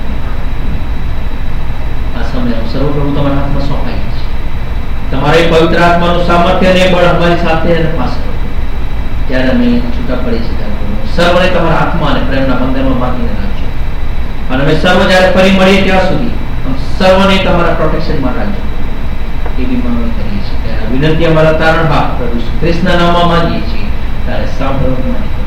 [SPEAKER 2] આ સમય સર્વ પ્રભુ તમારા હાથમાં સોંપાઈ છે. તમારા પવિત્ર આત્માનું સામર્થ્ય અને બળ અમારી સાથે અને પાસ કરો. ત્યારે અમે છૂટા પડી છે ત્યારે સર્વને તમારા હાથમાં અને પ્રેમના બંધનમાં બાંધીને રાખજો, અને અમે સર્વ જ્યારે ફરી મળીએ ત્યાં સુધી સર્વને તમારા પ્રોટેક્શનમાં રાખજો. એવી માંગણી કરીએ છીએ ત્યારે વિનંતી અમારા તારણહાર પ્રભુ ખ્રિસ્તના નામમાં માંગીએ છીએ ત્યારે સાંભળો.